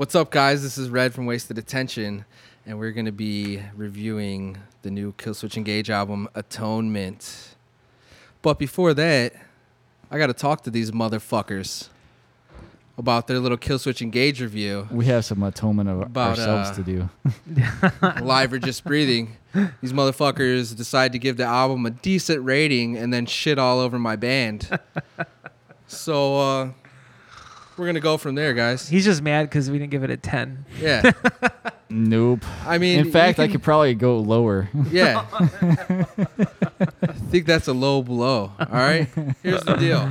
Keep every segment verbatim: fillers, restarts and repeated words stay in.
What's up, guys? This is Red from Wasted Attention, and we're going to be reviewing the new Killswitch Engage album, Atonement. But before that, I got to talk to these motherfuckers about their little Killswitch Engage review. We have some atonement of about, ourselves uh, to do. Live or Just Breathing. These motherfuckers decide to give the album a decent rating and then shit all over my band. So, uh... we're going to go from there, guys. He's just mad because we didn't give it a ten. Yeah. Nope. I mean, in fact, can, I could probably go lower. Yeah. I think that's a low blow. All right? Here's the deal.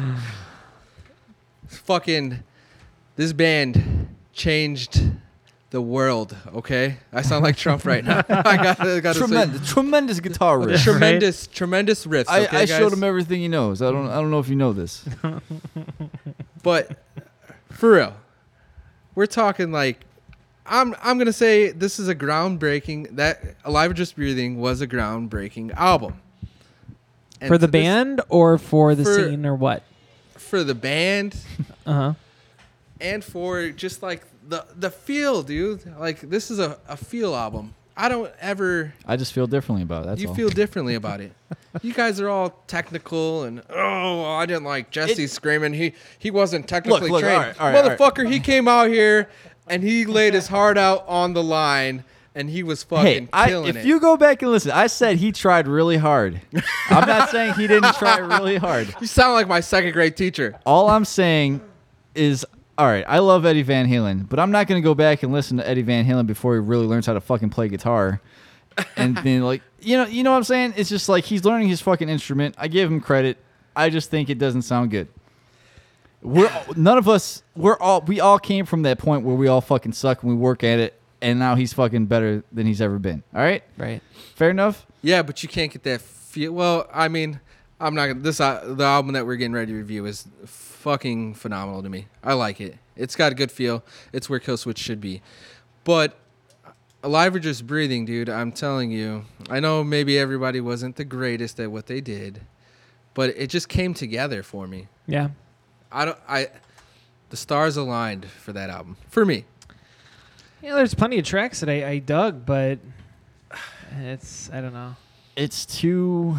Fucking, this band changed the world, okay? I sound like Trump right now. I got I to Tremendous, tremendous guiar riff. Tremendous, tremendous riffs, I, okay, I guys? showed him everything he knows. I don't. I don't know if you know this. But for real, we're talking like, I'm I'm gonna say this is a groundbreaking. That Alive or Just Breathing was a groundbreaking album. And For the this- band or for the for- scene or what? for the band, Uh huh. and for just like the the feel, dude. Like this is a, a feel album. I don't ever. I just feel differently about it. That's you all. feel differently about it. You guys are all technical and oh, I didn't like Jesse screaming. He he wasn't technically Look, look, trained. all right, all right, all right. Motherfucker, he came out here and he laid his heart out on the line and he was fucking Hey, I, killing if it. you go back and listen, I said he tried really hard. I'm not saying he didn't try really hard. You sound like my second grade teacher. All I'm saying is, all right, I love Eddie Van Halen, but I'm not going to go back and listen to Eddie Van Halen before he really learns how to fucking play guitar. And then, like, you know, you know what I'm saying? It's just like he's learning his fucking instrument. I give him credit. I just think it doesn't sound good. We're none of us. We're all. We all came from that point where we all fucking suck and we work at it. And now he's fucking better than he's ever been. All right, Right. fair enough. Yeah, but you can't get that feel. Well, I mean, I'm not gonna. This uh, the album that we're getting ready to review is fucking phenomenal to me. I like it. It's got a good feel. It's where Killswitch should be. But Alive or Just Breathing, dude, I'm telling you. I know maybe everybody wasn't the greatest at what they did, but it just came together for me. Yeah. I don't. I. The stars aligned for that album for me. Yeah, there's plenty of tracks that I, I dug, but it's I don't know. It's too.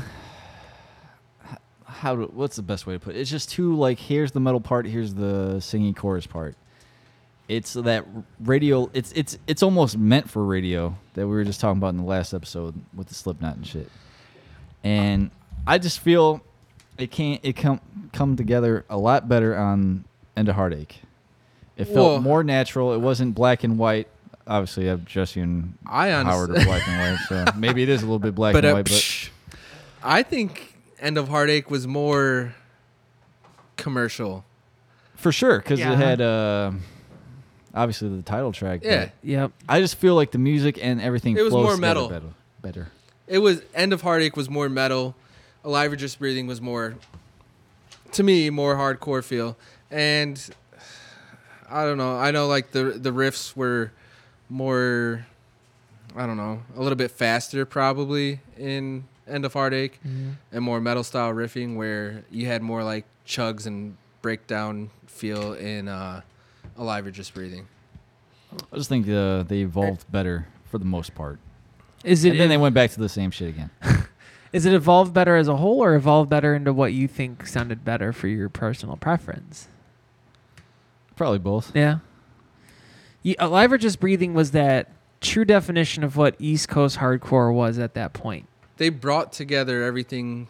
How do? What's the best way to put it? It's just too like. Here's the metal part. Here's the singing chorus part. It's that radio. It's it's it's almost meant for radio that we were just talking about in the last episode with the Slipknot and shit. And I just feel it can't it come come together a lot better on End of Heartache. It felt Whoa. more natural. It wasn't black and white. Obviously, I have Jesse and I Howard honestly, are black and white, so maybe it is a little bit black but and uh, white. But psh, I think End of Heartache was more commercial. for sure, because Yeah. it had uh, obviously the title track. Yeah. but Yep. I just feel like the music and everything It was flows more together metal. Better. better. It was End of Heartache was more metal. Alive or Just Breathing was more, to me, more hardcore feel. And I don't know. I know like the the riffs were more, I don't know, a little bit faster probably in End of Heartache, Mm-hmm. and more metal style riffing where you had more like chugs and breakdown feel in uh, Alive or Just Breathing. I just think uh, they evolved better for the most part. Is it And then they went back to the same shit again. is it evolved better as a whole or evolved better into what you think sounded better for your personal preference? Probably both. Yeah. You, Alive or Just Breathing was that true definition of what East Coast hardcore was at that point. They brought together everything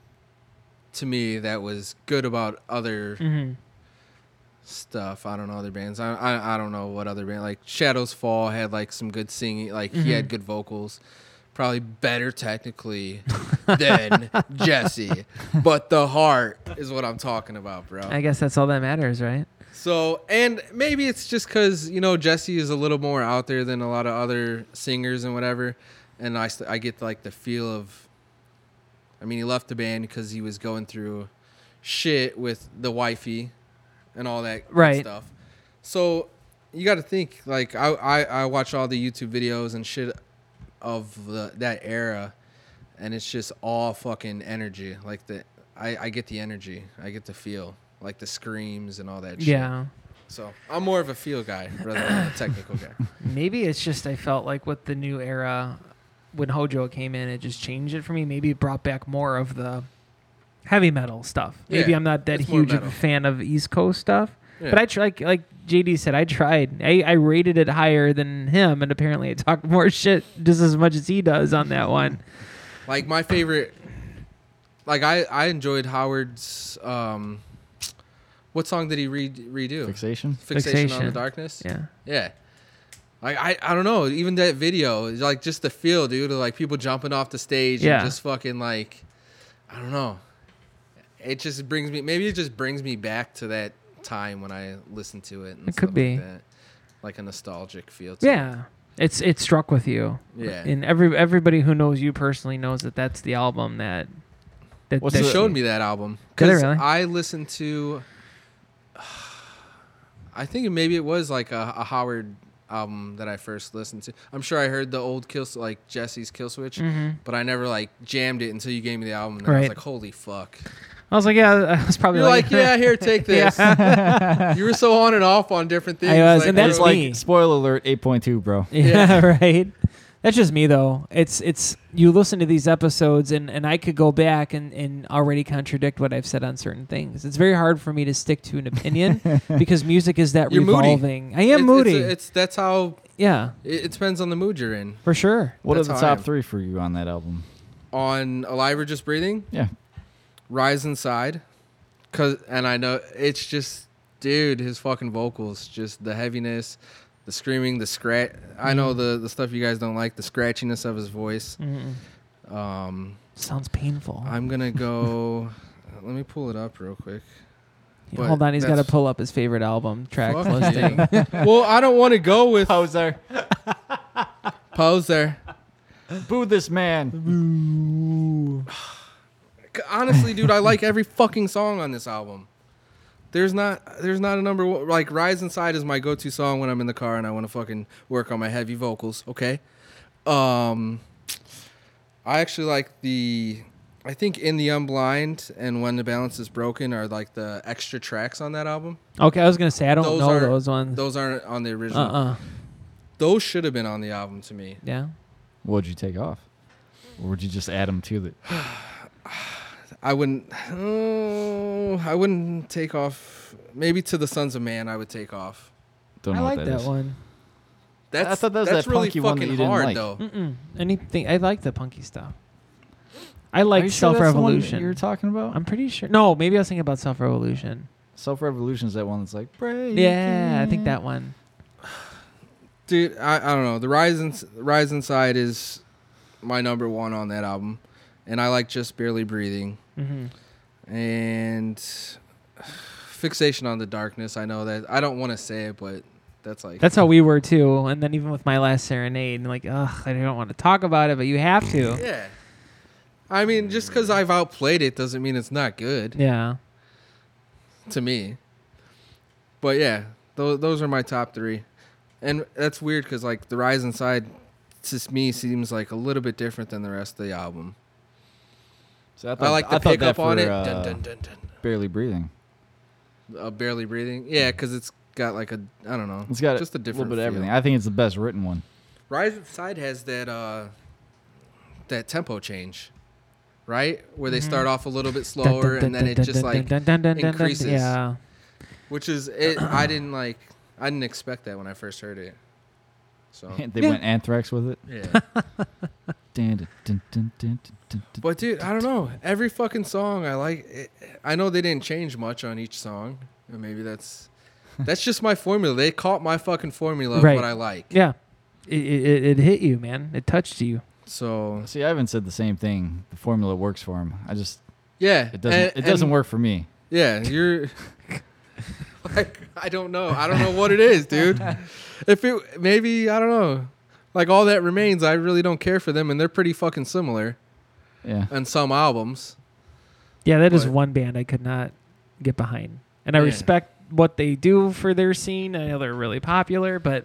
to me that was good about other Mm-hmm. stuff. I don't know other bands. I I, I don't know what other band. Like Shadows Fall had like some good singing. Like he had Mhm. good vocals. Probably better technically than Jesse. But the heart is what I'm talking about, bro. I guess that's all that matters, right? So, and maybe it's just because, you know, Jesse is a little more out there than a lot of other singers and whatever. And I, st- I get like the feel of, I mean, he left the band because he was going through shit with the wifey and all that good Right. stuff. So you got to think, like, I, I, I watch all the YouTube videos and shit of the, that era, and it's just all fucking energy. Like, the I, I get the energy. I get the feel. Like the screams and all that shit. Yeah. So I'm more of a feel guy rather than a technical guy. Maybe it's just I felt like with the new era, when Hojo came in, it just changed it for me. Maybe it brought back more of the heavy metal stuff. Maybe Yeah, I'm not that it's more huge of a metal. fan of East Coast stuff. Yeah. But I tr- like like J D said, I tried. I, I rated it higher than him, and apparently I talked more shit just as much as he does on that one. Like my favorite, like I I enjoyed Howard's. Um, what song did he re- redo? Fixation. Fixation, on the Fixation. Darkness. Yeah. Yeah. Like I, I don't know. Even that video, is like just the feel, dude, of like people jumping off the stage Yeah. and just fucking like, I don't know. It just brings me. Maybe it just brings me back to that time when I listened to it. And It stuff could be. like that. Like a nostalgic feel. To Yeah. It's it struck with you. It. Yeah. And every everybody who knows you personally knows that that's the album that that, What's that They the- showed me that album Did they because really? I listened to. I think maybe it was like a, a Howard album that I first listened to. I'm sure I heard the old kill like Jesse's Kill Switch, Mhm. but I never like jammed it until you gave me the album. And I was Right. like, holy fuck! I was like, yeah, I was probably You're like, yeah, here, take this. Yeah. You were so on and off on different things. I was, like, and that's It's bro, like me. spoiler alert, eight point two, bro. Yeah, right. That's just me though. It's it's you listen to these episodes and, and I could go back and, and already contradict what I've said on certain things. It's very hard for me to stick to an opinion because music is that You're moody. revolving. I am it's, moody. It's, it's that's how yeah, it, it depends on the mood you're in. for sure. What That's are the how I top am. three for you on that album? On Alive or Just Breathing, Yeah. Rise Inside, cause and I know it's just, dude, his fucking vocals, just the heaviness, the screaming, the scratch. I know the the stuff you guys don't like, the scratchiness of his voice. Mm-mm. Um, Sounds painful. I'm gonna go. Let me pull it up real quick. but Hold on, he's got to that's- pull up his favorite album track Fuck listing. yeah. Well, I don't want to go with Poser. Poser. Boo this man. Honestly, dude, I like every fucking song on this album. There's not, there's not a number one, like Rise Inside is my go-to song when I'm in the car and I want to fucking work on my heavy vocals. Okay, um, I actually like the, I think In the Unblind and When the Balance is Broken are like the extra tracks on that album. Okay, I was gonna say I don't Those know are- those ones. Those aren't on the original. Uh uh Those should have been on the album to me. Yeah. What'd you take off? Or would you just add them to the? I wouldn't. Oh, I wouldn't take off. Maybe To the Sons of Man, I would take off. Don't I know like what that, that is. one. That's I thought that was that's that really punky one that fucking you didn't hard like. though. Mm-mm. Anything. I like the punky stuff. I Are like you sure Self that's the one that Revolution. you're talking about? I'm pretty sure. No, maybe I was thinking about Self Revolution. Self Revolution is that one that's like break. Yeah, I think that one. Dude, I, I don't know. The Rise in, Rise Inside is my number one on that album, and I like Just Barely Breathing Mm-hmm. and Fixation on the Darkness. I know that I don't want to say it, but that's like That's how we were too. And then even with My Last Serenade, like, ugh, I don't want to talk about it, but you have to. yeah. I mean, just because I've outplayed it doesn't mean it's not good Yeah. to me. But yeah, those those are my top three, and that's weird because like the Rise Inside, to me, seems like a little bit different than the rest of the album. So I like the thought that pickup on for, it. uh, Dun, dun, dun, dun. Barely breathing. Uh, barely breathing. Yeah, because it's got like a I don't know. It's got just a a different little bit of feel. everything. I think it's the best written one. Rise Inside has that uh that tempo change, right? Where they Mhm. start off a little bit slower and then it just like increases. Yeah. which is it. I didn't like. I didn't expect that when I first heard it. So They Yeah. went Anthrax with it. yeah. Dun, dun, dun, dun, dun, dun, dun, But dude, I don't know. Every fucking song I like. It, I know they didn't change much on each song. And maybe that's that's just my formula. They caught my fucking formula of Right. what I like. Yeah. It, it, it hit you, man. It touched you. So See, I haven't said the same thing. The formula works for him. I just yeah, it doesn't. and- it doesn't and- work for me. Yeah, you're. Like I don't know. I don't know what it is, dude. If it maybe I don't know. Like All That Remains, I really don't care for them, and they're pretty fucking similar Yeah. on some albums. Yeah, that is But- one band I could not get behind. And I Yeah. respect what they do for their scene. I know they're really popular, but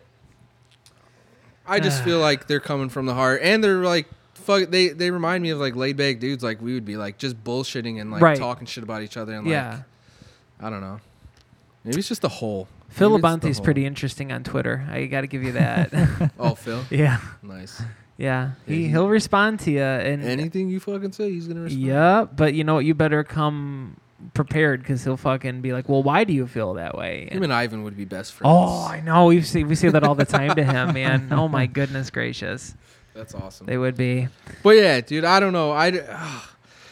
I just feel like they're coming from the heart, and they're like, fuck. They they remind me of like laid back dudes, like we would be like just bullshitting and like Right. talking shit about each other, and like yeah. I don't know. Maybe it's just a hole. Phil Maybe it's the Labante's whole- pretty interesting on Twitter. I got to give you that. Oh, Phil. yeah, Nice. yeah. He he- he'll respond to you and Anything you fucking say, he's gonna respond. yeah. But you know what? You better come prepared because he'll fucking be like, "Well, why do you feel that way?" Him and Ivan would be best friends. oh, I know. We say we say that all the time to him, man. Oh my goodness gracious, That's awesome. they would be. But yeah, dude, I don't know. I. d- ah.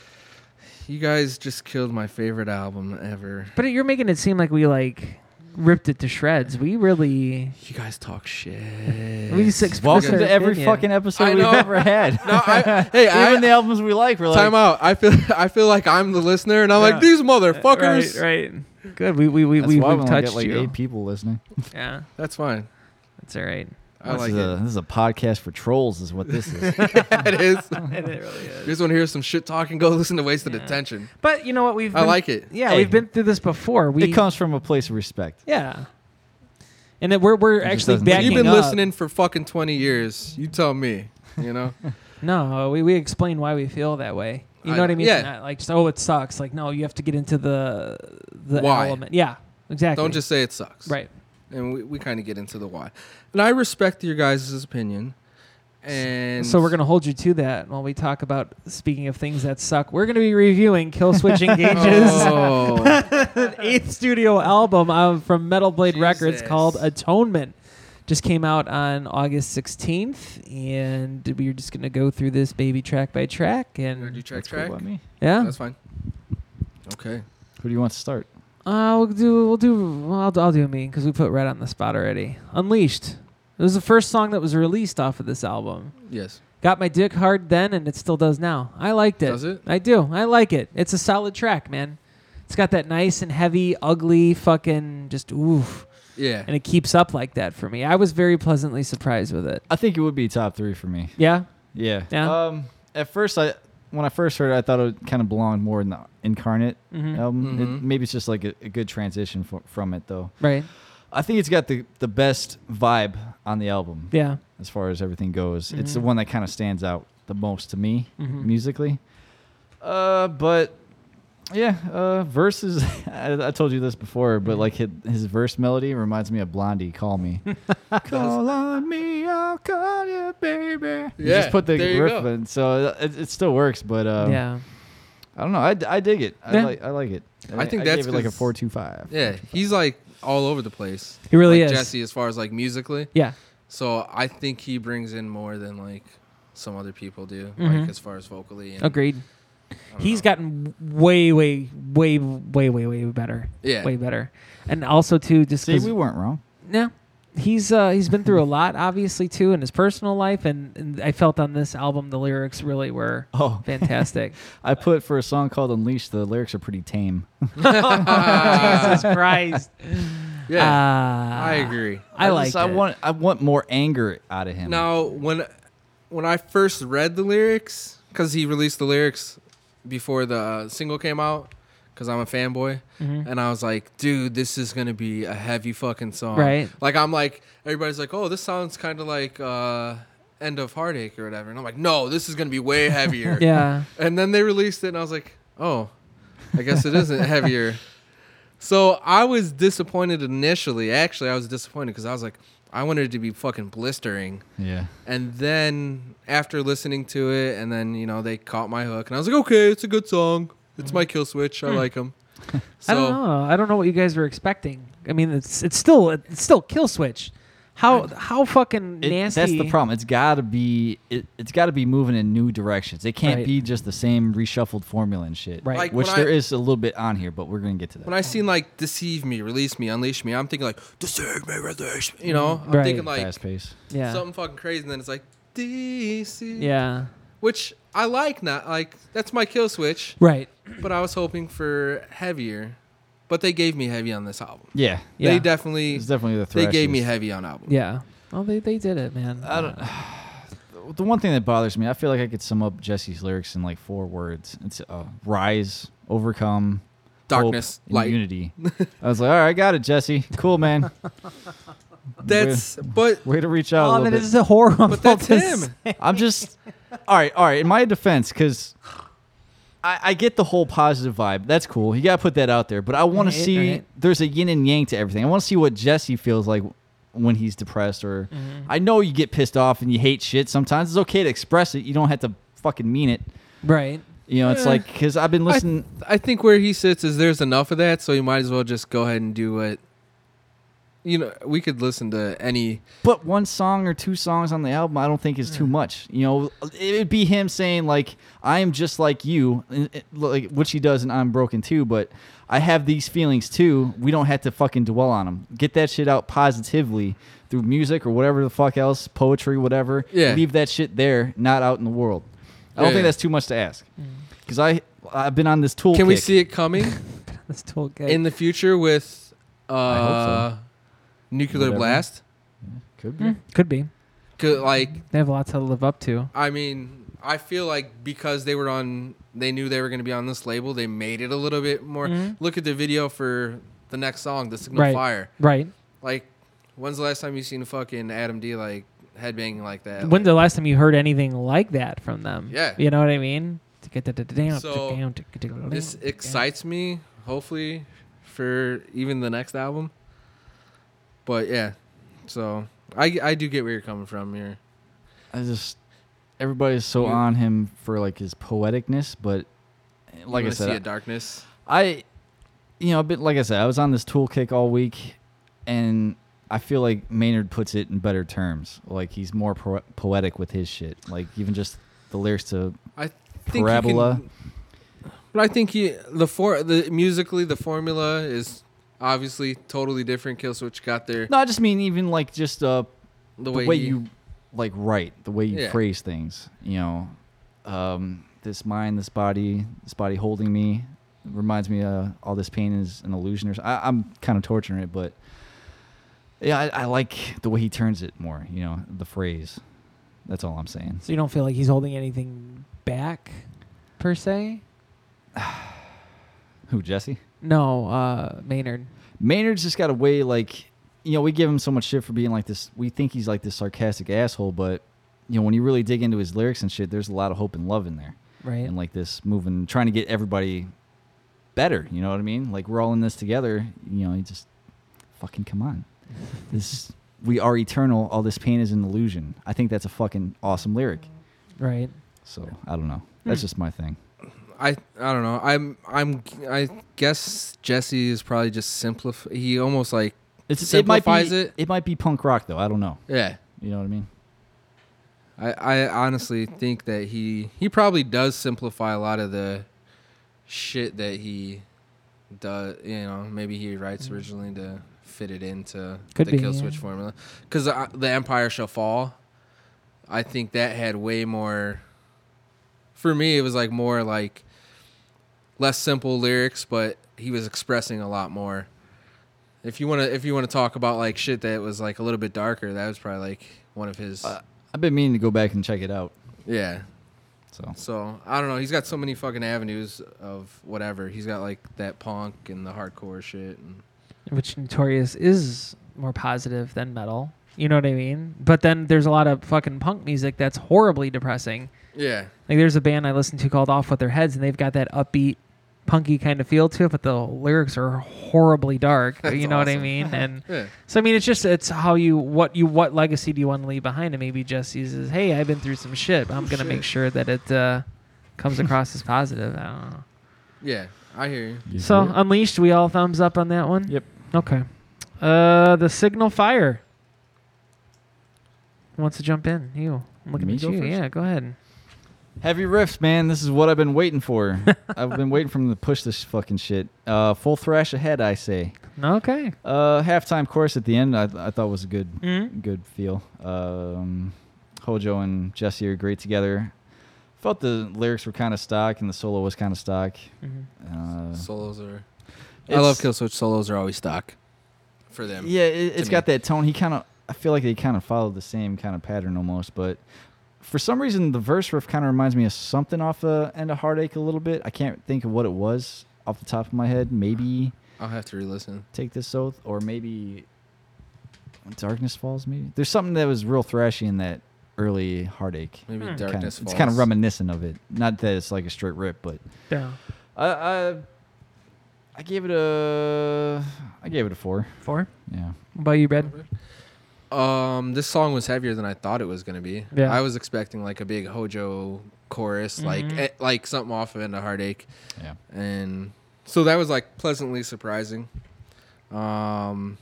You guys just killed my favorite album ever. But you're making it seem like we like ripped it to shreds. We really You guys talk shit. we just expressed Welcome our to every opinion. fucking episode I we've know. ever had. No, I- hey, even I- the albums we like, we're like, Time out. I feel. I feel like I'm the listener, and I'm Yeah. like these motherfuckers. Right, right. Good. We we we that's we why we we've only touched get like you. eight people listening. Yeah, That's fine. that's all right. I this, like is it. a, this is a podcast for trolls, is what this is. It is. it really You is. just want to hear some shit talking? Go listen to Wasted Yeah. Attention. But you know what? We've I been, like it. Yeah, Hey. we've been through this before. We it comes from a place of respect. yeah, and then we're we're just actually doesn't- backing You've been up. listening for fucking twenty years. You tell me. You know. No, we we explain why we feel that way. You I- know what I mean? yeah. Not like, oh, it sucks. Like, no, you have to get into the the Why? element. Yeah, exactly. Don't just say it sucks. right. And we, we kind of get into the why. And I respect your guys' opinion. And So we're gonna hold you to that while we talk about. Speaking of things that suck, we're gonna be reviewing Kill Switch Engage's Oh. eighth studio album uh, from Metal Blade Records Jesus. called Atonement. Just came out on August sixteenth, and we're just gonna go through this baby track by track. You wanna And do track That's cool track? by me. yeah, That's fine. Okay. Who do you want to start? uh, we'll do we'll do well, I'll, I'll do me because we put Red on the spot already. Unleashed. It was the first song that was released off of this album. Yes. Got my dick hard then, and it still does now. I liked it. Does it? I do. I like it. It's a solid track, man. It's got that nice and heavy, ugly, fucking just oof, Yeah. and it keeps up like that for me. I was very pleasantly surprised with it. I think it would be top three for me. Yeah. Yeah. Yeah. Um, at first, I when I first heard it, I thought it kind of belonged more in the Incarnate Mm-hmm. album. It, Mhm. maybe it's just like a, a good transition fro- from it, though. Right. I think it's got the, the best vibe on the album Yeah. as far as everything goes. It's the Mhm. one that kind of stands out the most to me Mhm. musically. Uh, but yeah, uh, verses. I, I told you this before, but like his, his verse melody reminds me of Blondie. Call me, call on me, I'll call you, baby. You Yeah, just put the there you riff go. in, so it, it still works. But um, yeah. I don't know. I, I dig it. I Yeah. like I like it. I think I that's gave it like a 'cause- four two five. Yeah. He's like all over the place. He really like is. Jesse, as far as like musically. Yeah. So I think he brings in more than like some other people do, Mhm. like as far as vocally. And, Agreed. I don't He's know. gotten way, way, way, way, way, way better. Yeah. Way better. And also too, just See, 'cause- we weren't wrong. yeah, he's uh, he's been through a lot, obviously too, in his personal life, and, and I felt on this album the lyrics really were Oh, fantastic. I put for a song called Unleashed. The lyrics are pretty tame. Jesus Christ. Yeah. Uh, I agree. I, like just- I it. want I want more anger out of him. Now, when when I first read the lyrics, because he released the lyrics before the uh, single came out, because I'm a fanboy, Mhm. and I was like, dude, this is gonna be a heavy fucking song. Right. Like I'm like, everybody's like, oh, this sounds kind of like uh, End of Heartache or whatever, and I'm like, no, this is gonna be way heavier. Yeah. And then they released it, and I was like, oh, I guess it isn't heavier. So I was disappointed initially. Actually, I was disappointed because I was like, I wanted it to be fucking blistering. Yeah. And then after listening to it, and then, you know, they caught my hook, and I was like, okay, it's a good song. It's my kill switch. I like him. Hmm. I don't know. I don't know what you guys were expecting. I mean, it's it's still it's still Kill Switch. How how fucking It- nasty. that's the problem. It's got to be it, it's got to be moving in new directions. It can't Right. be just the same reshuffled formula and shit. Right. Like, Which when there I- is a little bit on here, but we're gonna get to that. When I seen like Deceive Me, Release Me, Unleash Me, I'm thinking like, Deceive Me, Release Me. You know? I'm Right. thinking like Fast pace. yeah. something fucking crazy, and then it's like, D C. Yeah. Which I like not. Like, that's my kill switch. Right. But I was hoping for heavier. But they gave me heavy on this album. Yeah. Yeah. They definitely It's definitely the they thrashes. gave me heavy on album. Yeah. Well, they they did it, man. I don't. The one thing that bothers me, I feel like I could sum up Jesse's lyrics in like four words. It's uh, rise, overcome, Darkness, hope, and light. unity. I was like, all right, I got it, Jesse. Cool, man. That's but Way to reach out a Oh, little that bit. is horrible. but that's to him. say. I'm just all right. All right. In my defense, because I, I get the whole positive vibe. That's cool. You gotta put that out there. But I want Right, to see. right. There's a yin and yang to everything. I want to see what Jesse feels like when he's depressed. Or Mhm. I know you get pissed off and you hate shit. Sometimes it's okay to express it. You don't have to fucking mean it. Right. You know, it's Eh. like because I've been I, listening. I think where he sits is there's enough of that, so you might as well just go ahead and do what. You know, we could listen to any. But one song or two songs on the album, I don't think is too much. You know, it'd be him saying like, "I am just like you," and it- like which he does, and I'm broken too. But I have these feelings too. We don't have to fucking dwell on them. Get that shit out positively through music or whatever the fuck else, poetry, whatever. Yeah. Leave that shit there, not out in the world. I don't Yeah, think yeah. that's too much to ask. Because I I've been on this tool. Can we kick. see it coming That's tool kit. in the future with uh, I hope Nuclear Whatever. Blast? Could be. Mm, could be. 'Cause, like, They have a lot to live up to. I mean, I feel like because they were on, they knew they were going to be on this label. They made it a little bit more. Mhm. Look at the video for the next song, "The Signal Right. Fire." Right. Like, when's the last time you seen fucking Adam D like headbanging like that? When's the last time you heard anything like that from them? Yeah. You know what I mean? To get the down, So, down, to get down. This excites me, hopefully, for even the next album. But yeah, so I, I do get where you're coming from here. I just everybody's so You- on him for like his poeticness, but You like I wanna said, see I- a darkness. I, you know, a bit like I said, I was on this tool kick all week, and I feel like Maynard puts it in better terms. Like he's more po- poetic with his shit. Like even just the lyrics to I think you Parabola. can- but I think he the for the musically the formula is obviously totally different. Killswitch got their No, I just mean even like just uh, the the way, way, he- you like write, the way you Yeah. phrase things. You know, um, this mind, this body, this body holding me reminds me uh, all this pain is an illusion. Or so- I, I'm kind of torturing it, but yeah, I, I like the way he turns it more. You know, the phrase. That's all I'm saying. So you don't feel like he's holding anything back, per se? Who, Jesse? No, uh, Maynard. Maynard's just got a way like, you know, we give him so much shit for being like this. We think he's like this sarcastic asshole, but you know, when you really dig into his lyrics and shit, there's a lot of hope and love in there. Right. And like this moving, trying to get everybody better. You know what I mean? Like we're all in this together. You know, you just fucking come on. This we are eternal. All this pain is an illusion. I think that's a fucking awesome lyric. Right. So I don't know. That's Hmm. just my thing. I I don't know. I'm I'm I guess Jesse is probably just simplify. He almost like It's it might be Simplifies it. it might be punk rock though. I don't know. yeah. You know what I mean? I, I honestly think that he he probably does simplify a lot of the shit that he does. You know, maybe he writes originally to fit it into Could the be, Kill yeah. Switch formula. Because uh, the Empire Shall Fall, I think that had way more. For me, it was like more like less simple lyrics, but he was expressing a lot more. If you want to, if you want to talk about like shit that was like a little bit darker, that was probably like one of his. Uh, I've been meaning to go back and check it out. yeah. So So I don't know. He's got so many fucking avenues of whatever. He's got like that punk and the hardcore shit. And Which Notorious is more positive than metal. You know what I mean? But then there's a lot of fucking punk music that's horribly depressing. yeah, Like there's a band I listen to called Off With Their Heads, and they've got that upbeat, punky kind of feel to it, but the lyrics are horribly dark. That's you know what I awesome. mean? And yeah, so I mean, it's just it's how you what you what legacy do you want to leave behind? And maybe Jesse's is, hey, I've been through some shit. But I'm gonna Shit. make sure that it uh, comes across as positive. I don't know. yeah. I hear you. You So see it? Unleashed, we all thumbs up on that one. Yep. Okay. Uh, the Signal Fire. Who wants to jump in? You. I'm looking Me at go you. first? Yeah, go ahead. Heavy riffs, man. This is what I've been waiting for. I've been waiting for them to push this fucking shit. Uh, full thrash ahead, I say. Okay. Uh, halftime chorus at the end, I, I thought was a good, Mhm. good feel. Um, Hojo and Jesse are great together. Felt the lyrics were kind of stock and the solo was kind of stock. Mhm. Uh, Solos are. I it's- love Killswitch. Solos are always stock for them. Yeah, it, it's me. got that tone. He kind of, I feel like they kind of followed the same kind of pattern almost, but for some reason the verse riff kind of reminds me of something off the end of Heartache a little bit. I can't think of what it was off the top of my head. Maybe I'll have to re-listen. Take This Oath, or maybe When Darkness Falls. Maybe there's something that was real thrashy in that early Heartache. Maybe Hmm. Kinda- Darkness it's Falls. kind of reminiscent of it. Not that it's like a straight rip, but Yeah. I, I I gave it a I gave it a four. Four. Yeah. What about you, Brad? Um, this song was heavier than I thought it was gonna be. Yeah. I was expecting like a big Hojo chorus, like Mhm. eh, like something off of End of Heartache, Yeah. and so that was like pleasantly surprising. Um,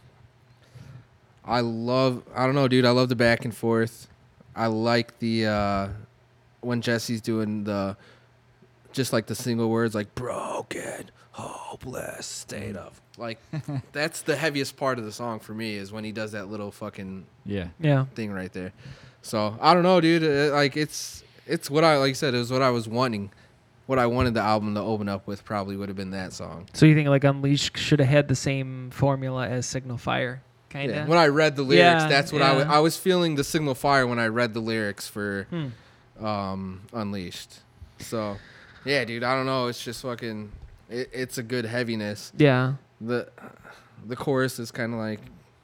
I love, I don't know, dude. I love the back and forth. I like the uh, when Jesse's doing the just like the single words like broken, hopeless state of like that's the heaviest part of the song for me is when he does that little fucking Yeah. Yeah. thing right there. So I don't know, dude. Uh, like it's it's what I like I said. It was what I was wanting. What I wanted the album to open up with probably would have been that song. So you think like Unleashed should have had the same formula as Signal Fire, kind of? Yeah. When I read the lyrics, Yeah, that's what I was. yeah. I was feeling the Signal Fire when I read the lyrics for Hmm. um, Unleashed. So yeah, dude. I don't know. It's just fucking. It, it's a good heaviness. Yeah. the The chorus is kind of like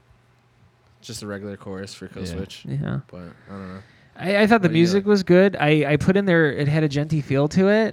just a regular chorus for Kill Yeah. Switch, Yeah. but I don't know. I, I thought the What do you music was good. I, I put in there. It had a genty feel to it.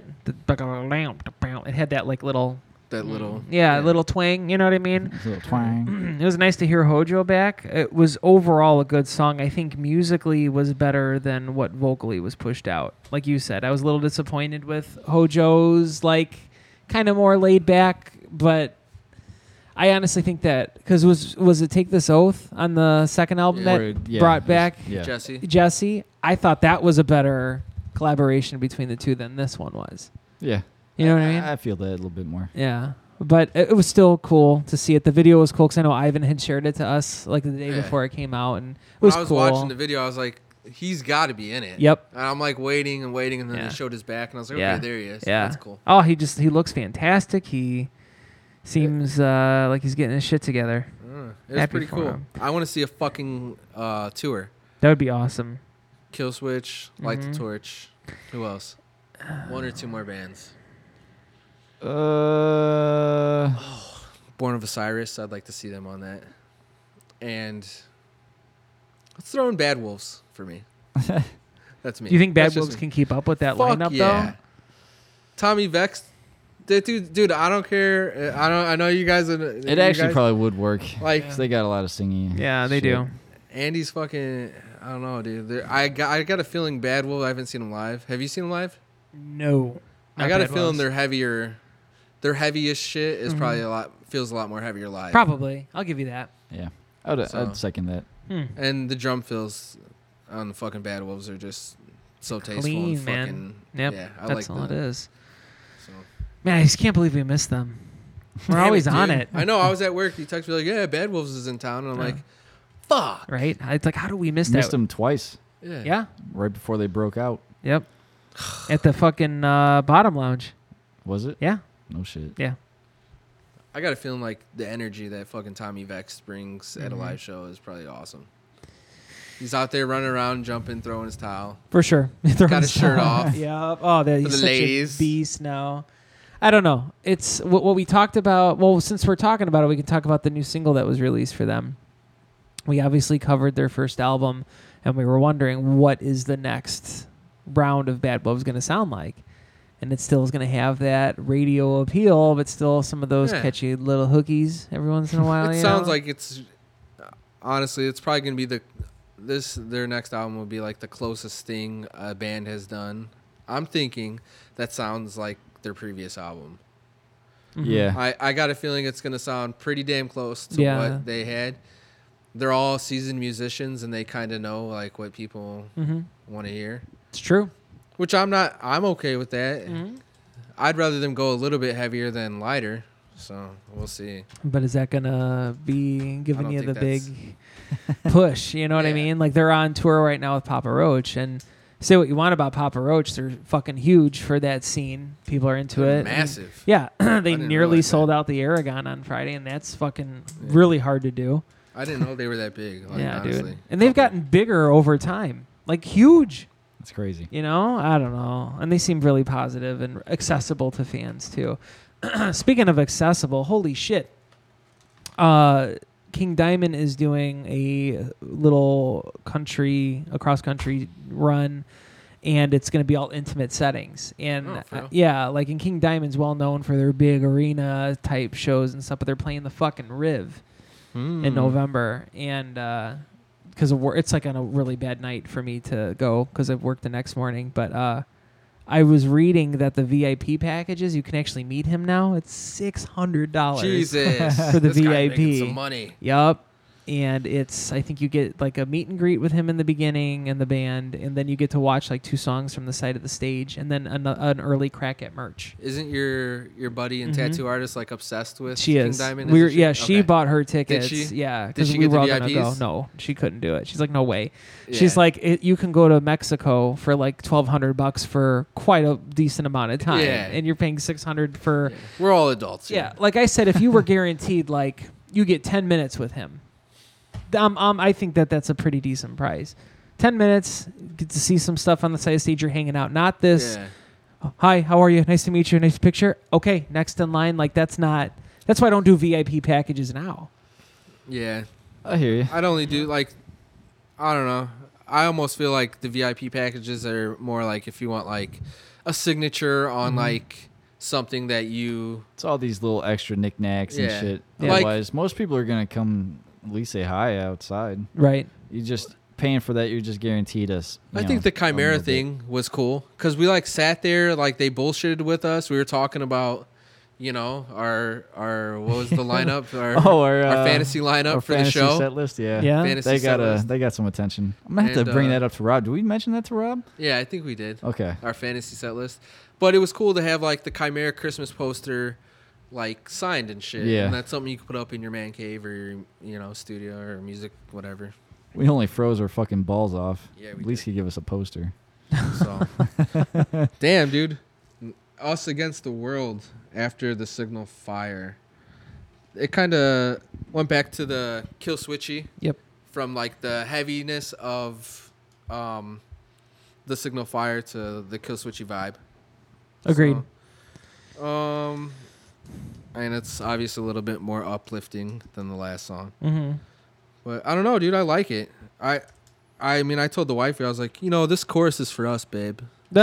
It had that like little. That little Yeah, little twang. You know what I mean? It's a little twang. It was nice to hear Hojo back. It was overall a good song. I think musically was better than what vocally was pushed out. Like you said, I was a little disappointed with Hojo's like kind of more laid back, but I honestly think that because was was it Take This Oath on the second album Yeah. that Or, yeah, brought it's- back Yeah. Jesse. Jesse? I thought that was a better collaboration between the two than this one was. Yeah. You know what I mean? I feel that a little bit more. Yeah. But it, it was still cool to see it. The video was cool because I know Ivan had shared it to us like the day Yeah. before it came out, and it When was I was cool. watching the video, I was like, he's got to be in it. Yep. And I'm like waiting and waiting, and then Yeah. he showed his back, and I was like, Yeah. okay, there he is. Yeah. That's cool. Oh, he just he looks fantastic. He seems uh, like he's getting his shit together. Uh, it was Happy pretty for cool. him. I want to see a fucking uh, tour. That would be awesome. Kill Switch, Light Mhm. the Torch. Who else? One or two more bands. Uh, Born of Osiris. I'd like to see them on that. And let's throw in Bad Wolves for me. That's me. Do you think Bad That's just Wolves me. can keep up with that Fuck lineup yeah. though? Tommy Vex. Dude, dude, dude, I don't care. I don't. I know you guys. Are, it actually probably would work. like 'Cause they got a lot of singing. Yeah, they shit. do. Andy's fucking. I don't know, dude. They're- I got. I got a feeling Bad Wolf. I haven't seen them live. Have you seen them live? No. I Not got a Bad feeling Wolves. they're heavier. Their heaviest shit is Mhm. probably a lot. Feels a lot more heavier live. Probably. I'll give you that. Yeah. I would, So- I'd second that. Hmm. And the drum fills on the fucking Bad Wolves are just so tasteful Clean, and man. fucking. Yep. Yeah, I That's like all that. it is. So. Man, I just can't believe we missed them. We're Damn always it, on dude. it. I know. I was at work. He texted me like, "Yeah, Bad Wolves is in town," and I'm Yeah. like, "Fuck." Right? It's like, how do we miss Missed that? them twice Yeah. Yeah. right before they broke out. Yep. At the fucking uh, bottom lounge. Was it? Yeah. No shit. Yeah. I got a feeling like the energy that fucking Tommy Vex brings at a Mhm. live show is probably awesome. He's out there running around, jumping, throwing his towel. For sure. Got his shirt off. Yep. Oh, that, he's the such ladies. a beast now. I don't know. It's what, what we talked about. Well, since we're talking about it, we can talk about the new single that was released for them. We obviously covered their first album, and we were wondering what is the next round of Bad Wolves going to sound like. And it still is going to have that radio appeal, but still some of those Yeah. catchy little hookies every once in a while. It you sounds know? like it's honestly, it's probably gonna be the this their next album will be like the closest thing a band has done. I'm thinking that sounds like their previous album. Mhm. Yeah. I, I got a feeling it's gonna sound pretty damn close to Yeah. what they had. They're all seasoned musicians and they kind of know like what people Mhm. want to hear, It's true. which I'm not. I'm okay with that. Mm-hmm. I'd rather them go a little bit heavier than lighter. So we'll see. But is that gonna be giving don't you think the big that's- push? You know what I Yeah. mean? Like they're on tour right now with Papa Roach, and say what you want about Papa Roach, they're fucking huge for that scene. People are into They're it. massive. Yeah, they didn't nearly realize sold that. out the Aragon on Friday, and that's fucking Yeah. really hard to do. I didn't know they were that big. Like, yeah, honestly. dude. And they've Fucking- gotten bigger over time, like huge. It's crazy. You know, I don't know. And they seem really positive and accessible to fans too. Speaking of accessible, holy shit. Uh King Diamond is doing a little country, a cross country run, and it's going to be all intimate settings. And Oh, for uh, real? yeah, like in King Diamond's well known for their big arena type shows and stuff, but they're playing the fucking Riv in Mm. November, and because of work, it's like on a really bad night for me to go because I've worked the next morning. But uh, I was reading that the V I P packages, you can actually meet him now. It's six hundred dollars. Jesus. For the This guy V I P. making some money. Yup. And it's, I think you get like a meet and greet with him in the beginning and the band, and then you get to watch like two songs from the side of the stage, and then an, an early crack at merch. Isn't your your buddy and Mhm. tattoo artist like obsessed with She King is. Diamond? We were, Isn't yeah, she Okay. bought her tickets. she? Yeah, Did because she we get the were all gonna go. V I Ps? No, she couldn't do it. She's like, no way. Yeah. She's like, it, you can go to Mexico for like twelve hundred bucks for quite a decent amount of time, Yeah. and you're paying six hundred for. Yeah. We're all adults. Yeah, here. like I said, if you were guaranteed like you get ten minutes with him, um, um, I think that that's a pretty decent price. Ten minutes, get to see some stuff on the side of the stage. You're hanging out, not this. Yeah. "Oh, hi, how are you? Nice to meet you. Nice picture. Okay, next in line. Like that's not. That's why I don't do V I P packages now. Yeah. I hear you. I'd only do like, I don't know. I almost feel like the V I P packages are more like if you want like a signature on Mhm. like something that you. It's all these little extra knickknacks and Yeah. shit. Yeah. Like- Otherwise, most people are gonna come at least say hi outside. Right. You just paying for that. You're just guaranteed us. you I know, think the a Chimera little bit. thing was cool because we like sat there like they bullshitted with us. We were talking about, you know, our our what was the lineup? Our, Oh, our, our uh, fantasy lineup Our for the fantasy show. set list. Yeah. Yeah. Fantasy They set got a, list. they got some attention. I'm gonna have And, to bring uh, that up to Rob. Did we mention that to Rob? Yeah, I think we did. Okay. Our fantasy set list. But it was cool to have like the Chimera Christmas poster like signed and shit. Yeah. And that's something you could put up in your man cave or your, you know, studio or music, whatever. We only froze our fucking balls off. Yeah, we At least did. he give us a poster. So damn, dude. Us against the world after the signal fire. It kind of went back to the kill switchy Yep. from like the heaviness of um the signal fire to the kill switchy vibe. Agreed. So, um, and it's obviously a little bit more uplifting than the last song. Mm-hmm. But I don't know, dude. I like it. I, I mean, I told the wife, I was like, you know, this chorus is for us, babe,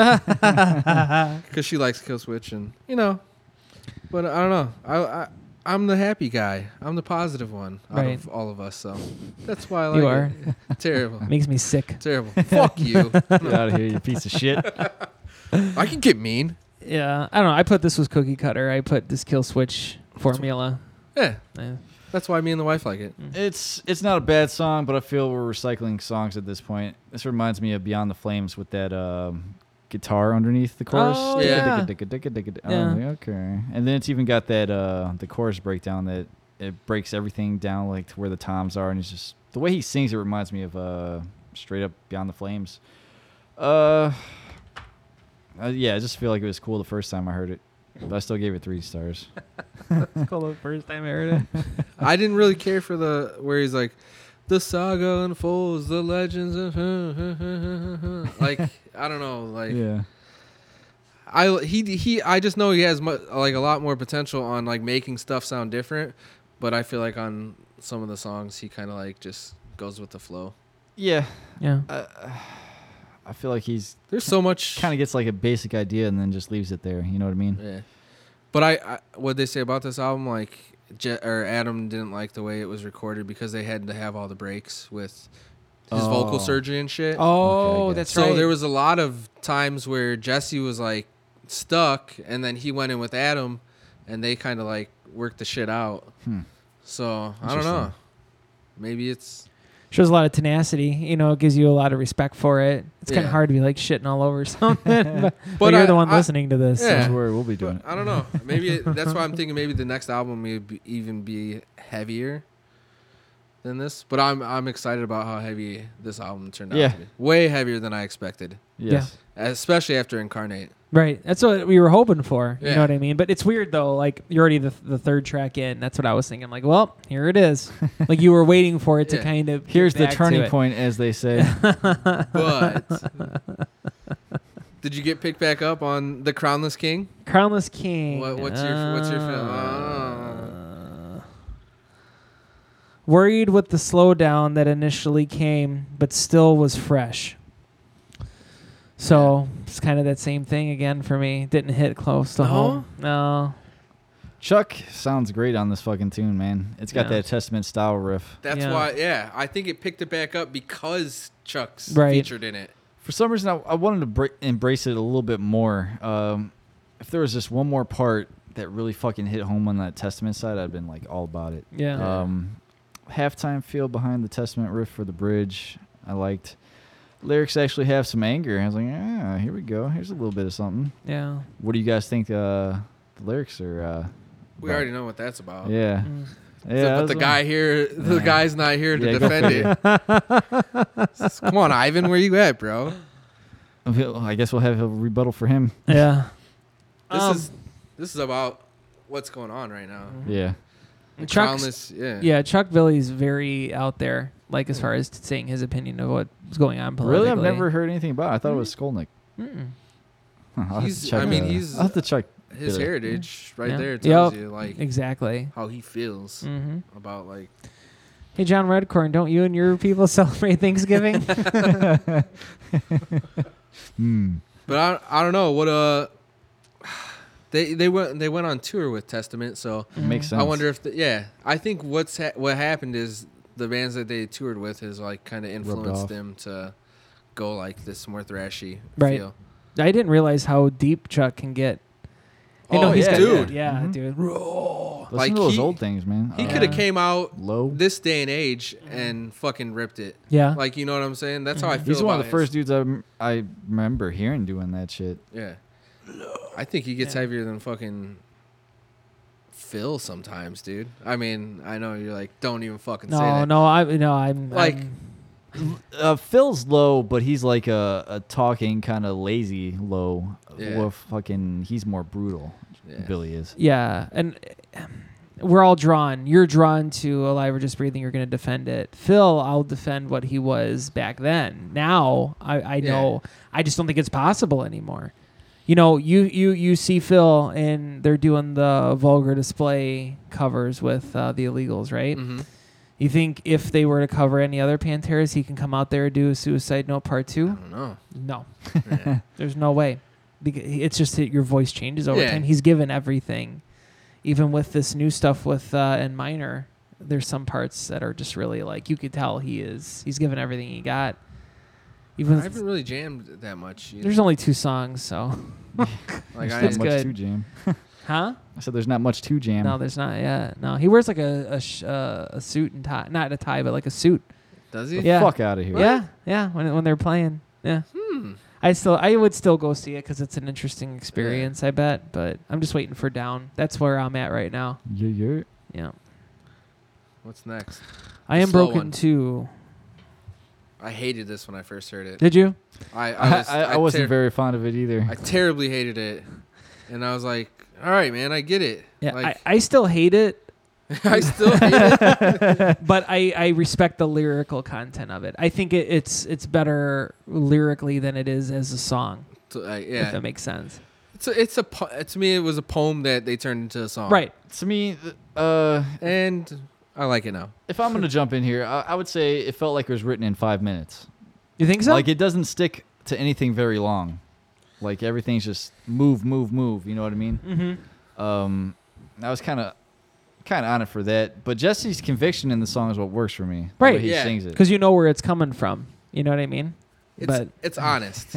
because she likes Kill Switch, and you know. But I don't know. I, I I'm the happy guy. I'm the positive one out Right. of all of us. So that's why I like You are. it. Terrible. Makes me sick. Terrible. Fuck you. Get out of here, you piece of shit. I can get mean. Yeah. I don't know. I put this was cookie cutter. I put this kill switch formula. Yeah. Eh. That's why me and the wife like it. It's it's not a bad song, but I feel we're recycling songs at this point. This reminds me of Beyond the Flames with that um, guitar underneath the chorus. Oh, yeah. Dicka, dicka, dicka, dicka, dicka. Yeah. Oh, yeah, okay. And then it's even got that uh, the chorus breakdown that it breaks everything down like to where the toms are, and it's just the way he sings. It reminds me of uh, straight up Beyond the Flames. Uh, uh, yeah, I just feel like it was cool the first time I heard it, but I still gave it three stars. Cool the first time I heard it. I didn't really care for the where he's like, the saga unfolds, the legends of like I don't know, like Yeah. I he he I just know he has mu- like a lot more potential on like making stuff sound different, but I feel like on some of the songs he kind of like just goes with the flow. Yeah. Yeah. Uh, I feel like he's There's so much kind of gets like a basic idea and then just leaves it there. You know what I mean? yeah. But I, I what they say about this album, like Je- or Adam didn't like the way it was recorded because they had to have all the breaks with his vocal Oh. surgery and shit. Oh, Okay, that's so right. there was a lot of times where Jesse was like stuck, and then he went in with Adam, and they kind of like worked the shit out. Hmm. So I don't Interesting. know. Maybe it's Shows a lot of tenacity. You know, it gives you a lot of respect for it. It's kind Yeah. of hard to be like shitting all over something, but, but But you're I- the one I- listening to this. so- Yeah. That's where we'll be doing but it. I don't know. Maybe it, that's why I'm thinking maybe the next album may be, even be heavier than this. But I'm I'm excited about how heavy this album turned out Yeah. to be. Way heavier than I expected, Yes. especially after Incarnate. Right. That's what we were hoping for. You Yeah. know what I mean? But it's weird though. Like you're already the the third track in. That's what I was thinking. Like, well, here it is. Like you were waiting for it to Yeah. kind of. get Here's the back to turning it. point, as they say. But did you get picked back up on the Crownless King? Crownless King. What- what's your- what's your feel? Uh, Ah. Worried with the slowdown that initially came, but still was fresh. So it's kind of that same thing again for me. Didn't hit close to No? home. No. Chuck sounds great on this fucking tune, man. It's got Yeah. that Testament style riff. That's Yeah. why, yeah. I think it picked it back up because Chuck's Right. featured in it. For some reason, I, I wanted to bra- embrace it a little bit more. Um, if there was just one more part that really fucking hit home on that Testament side, I'd been like all about it. Yeah. Um, halftime feel behind the Testament riff for the bridge, I liked. Lyrics actually have some anger. I was like, ah, here we go. Here's a little bit of something. yeah. What do you guys think uh, the lyrics are? Uh, We about? already know what that's about. Yeah. Mm. Yeah, So- that but was the one. guy here, the Yeah. guy's not here to Yeah, go defend for it. Come on, Ivan, where you at, bro? He'll- I guess we'll have a rebuttal for him. Yeah. This Um, is this is about what's going on right now. Yeah. The Chuck's- clownless, yeah. Yeah, Chuck Billy's very out there, like as far as saying his opinion of what's going on politically. Really? I've never heard anything about it. I thought it was Skolnick. Mm-mm. Huh, I'll have to He's- check, I mean, uh, he's- I'll have to check. His Billy. heritage right Yeah. there tells Yep. you like Exactly. how he feels hmm about like Hey, John Redcorn, don't you and your people celebrate Thanksgiving? Hmm. But I, I don't know what uh they they went they went on tour with Testament, so It makes sense. I wonder if the, yeah I think what's ha- what happened is the bands that they toured with has like kind of influenced off. them to go like this more thrashy Right. feel. I didn't realize how deep Chuck can get. I know Oh, he's yeah, got, dude. Yeah, Mhm. dude. Listen like to those he- old things, man. He Uh, could have came out low. this day and age and fucking ripped it. Yeah. Like you know what I'm saying? That's how I feel. He's one of about the first his- dudes I, rem- I remember hearing doing that shit. Yeah. I think he gets Yeah. heavier than fucking Phil sometimes, dude. I mean, I know you're like, don't even fucking say no, that. no, I no, I'm Like- I'm- Uh, Phil's low, but he's like a, a talking kind of lazy low. Yeah. Well, fucking, he's more brutal. Yeah. Billy is. yeah, and um, we're all drawn. You're drawn to Alive or Just Breathing. You're going to defend it. Phil, I'll defend what he was back then. Now, I, I know. I just don't think it's possible anymore. You know, you you you see Phil and they're doing the Vulgar Display covers with uh, the Illegals, right? Mm-hmm. You think if they were to cover any other Panteras, he can come out there and do a Suicide Note Part I Two? don't know. No, Yeah. there's no way. Beca- It's just that your voice changes over Yeah. time. He's given everything. Even with this new stuff with uh, and Minor, there's some parts that are just really like you could tell he is. He's given everything he got. Even I with- haven't really jammed that much. Either. there's only two songs, so like There's I, not That's much good. to jam. huh? I said there's not much to jam. No, there's not. Yeah, no. He wears like a a, sh- uh, a suit and tie, not a tie, but like a suit. does the he? Yeah. fuck out of here. Yeah, yeah. When when they're playing, yeah. Hmm. I still, I would still go see it because it's an interesting experience. I bet, but I'm just waiting for Down. That's where I'm at right now. Yeah, yeah. Yeah, What's next? I am Slow broken one. too. I hated this when I first heard it. Did you? I I, I, was, I, I wasn't ter- very fond of it either. I terribly hated it, and I was like, "All right, man, I get it." Yeah, Like, I, I still hate it, I still hate it. but I, I respect the lyrical content of it. I think it, it's it's better lyrically than it is as a song. So, uh, If yeah, that makes sense. it's a, it's a po- to me it was a poem that they turned into a song. Right. To me, th- uh, and I like it now. if I'm gonna jump in here, I, I would say it felt like it was written in five minutes. You think so? Like it doesn't stick to anything very long. Like everything's just move, move, move. You know what I mean? Mm-hmm. Um, I was kind of, kind of on it for that. But Jesse's conviction in the song is what works for me. the Right. way he Yeah. sings it. Because you know where it's coming from. You know what I mean? It's But- it's honest.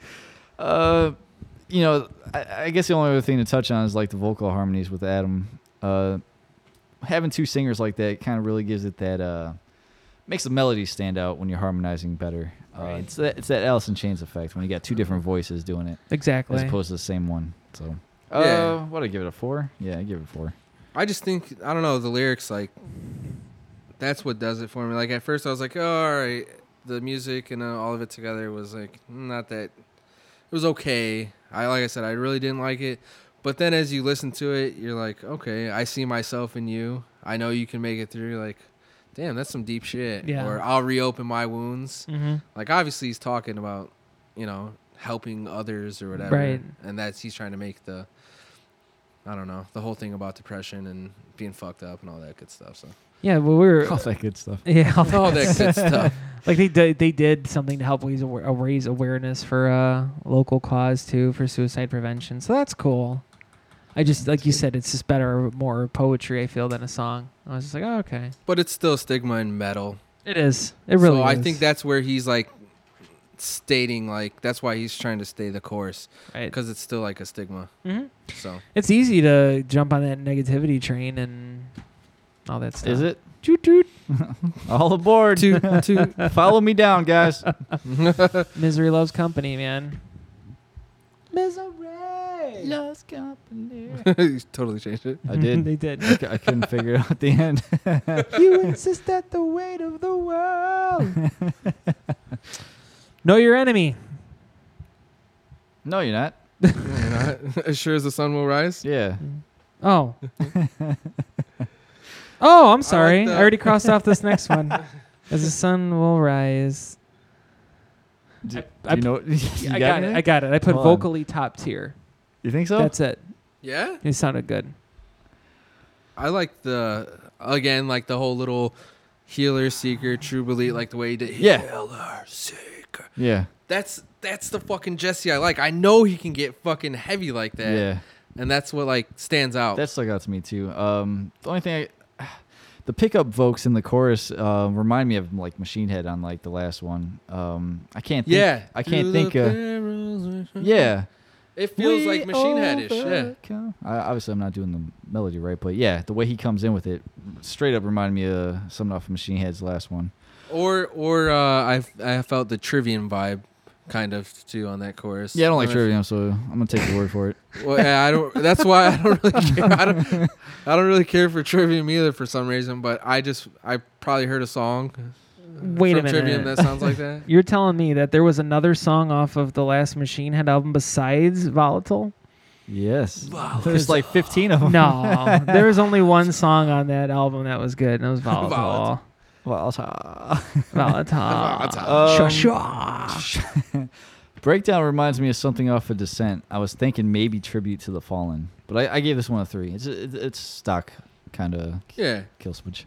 Uh, you know, I, I guess the only other thing to touch on is like the vocal harmonies with Adam. Uh, having two singers like that kind of really gives it that uh, makes the melody stand out when you're harmonizing better. Uh, Right. It's that it's that Alice in Chains effect when you got two different voices doing it Exactly. as opposed to the same one. So, uh, Yeah. what I give it a four? Yeah, I give it a four. I just think I don't know the lyrics like that's what does it for me. Like at first I was like, oh, all right, the music and uh, all of it together was like not that. It was okay. I like I said I really didn't like it, but then as you listen to it, you're like, okay, I see myself in you. I know you can make it through. You're like, damn, that's some deep shit. Yeah. Or I'll reopen my wounds. Mm-hmm. Like obviously he's talking about, you know, helping others or whatever. Right. And that's he's trying to make the I don't know, the whole thing about depression and being fucked up and all that good stuff. So Yeah, well, we were All that good stuff. yeah, all All that good stuff. Like they did, they did something to help raise, awa- raise awareness for a local cause too for suicide prevention. So that's cool. I just like you said, it's just better, more poetry I feel than a song. I was just like, oh, okay, But it's still stigma in metal. it is. It really. So I is. think that's where he's like stating like that's why he's trying to stay the course right. because it's still like a stigma. hmm So It's easy to jump on that negativity train and all that stuff. Is it? Toot toot. All aboard. Toot, toot. Follow me down, guys. Misery loves company, man. Misery Loves company. He's totally changed it. I did. they did. I, c- I couldn't figure it out at the end. You insist that the weight of the world. Know your enemy. No, you're not. You're not as sure as the sun will rise. Yeah. Oh. oh, I'm sorry. I, that. already crossed off this next one. As the sun will rise. Do, I- do you know? you I got it. anything? I got it. I put Hold on. vocally top tier. You think so? That's it. Yeah, It sounded good. I like the again like the whole little healer seeker true belief like the way he did Yeah. healer seeker. Yeah. That's that's the fucking Jesse I like. I know he can get fucking heavy like that. Yeah. And that's what like stands out. That stuck out to me too. Um, the only thing, I, the pickup vocals in the chorus uh, remind me of like Machine Head on like the last one. Um, I can't. Think, yeah, I can't Through think. the Uh, perils of- yeah. It feels We like Machine Headish. Yeah. overcome. I, obviously, I'm not doing the melody right, but yeah, the way he comes in with it, straight up reminded me of something off of Machine Head's last one. Or or uh, I I felt the Trivium vibe kind of too on that chorus. Yeah, I don't like Uh, Trivium, so I'm gonna take your word for it. Well, yeah, I don't. That's why I don't really care. I don't. I don't really care for Trivium either for some reason. But I just I probably heard a song. Wait from a minute. Trivium that sounds like that. You're telling me that there was another song off of the last Machine Head album besides Volatile? Yes, there's like fifteen of them. No, there was only one song on that album that was good, and it was Volatile. Volatile. Well, I'll ta- Volatile. Um, Shua, shua. Breakdown reminds me of something off of Descent. I was thinking maybe Tribute to the Fallen, but I, I gave this one a three. It's it, it's stock kind of Yeah. kill switch.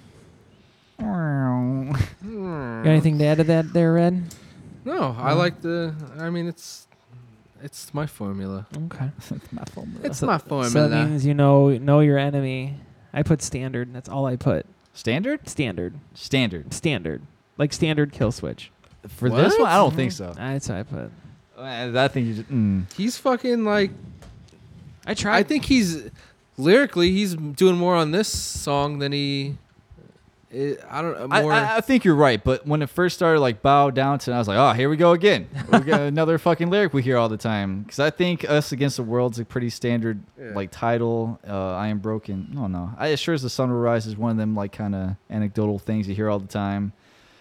Got anything to add to that there, Red? No, I like the. I mean, it's it's my formula. Okay. My formula. It's my So formula. that means you know know your enemy. I put standard. That's all I put. Standard? Standard. Standard. Standard. Like standard kill switch. For this What? one, I don't think so. That's what I put. I I think you just, mm. He's fucking like. I tried. I think he's lyrically he's doing more on this song than he. It, I don't. I, More. I, I think you're right, but when it first started, like bow down to, I was like, oh, here we go again. We got another fucking lyric we hear all the time. Because I think Us Against the World's a pretty standard Yeah. like title. Uh, I Am Broken. No, no. I As Sure as the Sun Will Rise is one of them like kind of anecdotal things you hear all the time.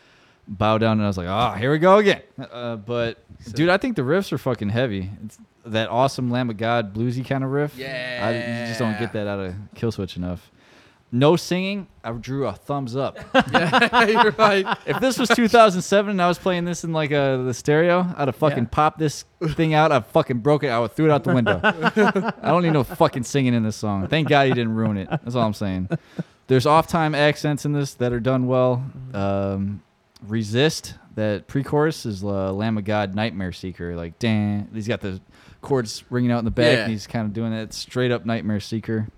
Bow down, and I was like, oh, here we go again. Uh, but dude, I think the riffs are fucking heavy. It's that awesome Lamb of God bluesy kind of riff. Yeah. I, you just don't get that out of Killswitch enough. No singing, I drew a thumbs up. Yeah, you're right. If this was two thousand seven and I was playing this in like a, the stereo, I'd have fucking Yeah. popped this thing out. I fucking broke it. I would threw it out the window. I don't need no fucking singing in this song. Thank God he didn't ruin it. That's all I'm saying. There's off-time accents in this that are done well. Um, Resist, that pre-chorus is uh, Lamb of God, Nightmare Seeker. Like, damn, he's got the chords ringing out in the back, Yeah. and he's kind of doing that straight up Nightmare Seeker.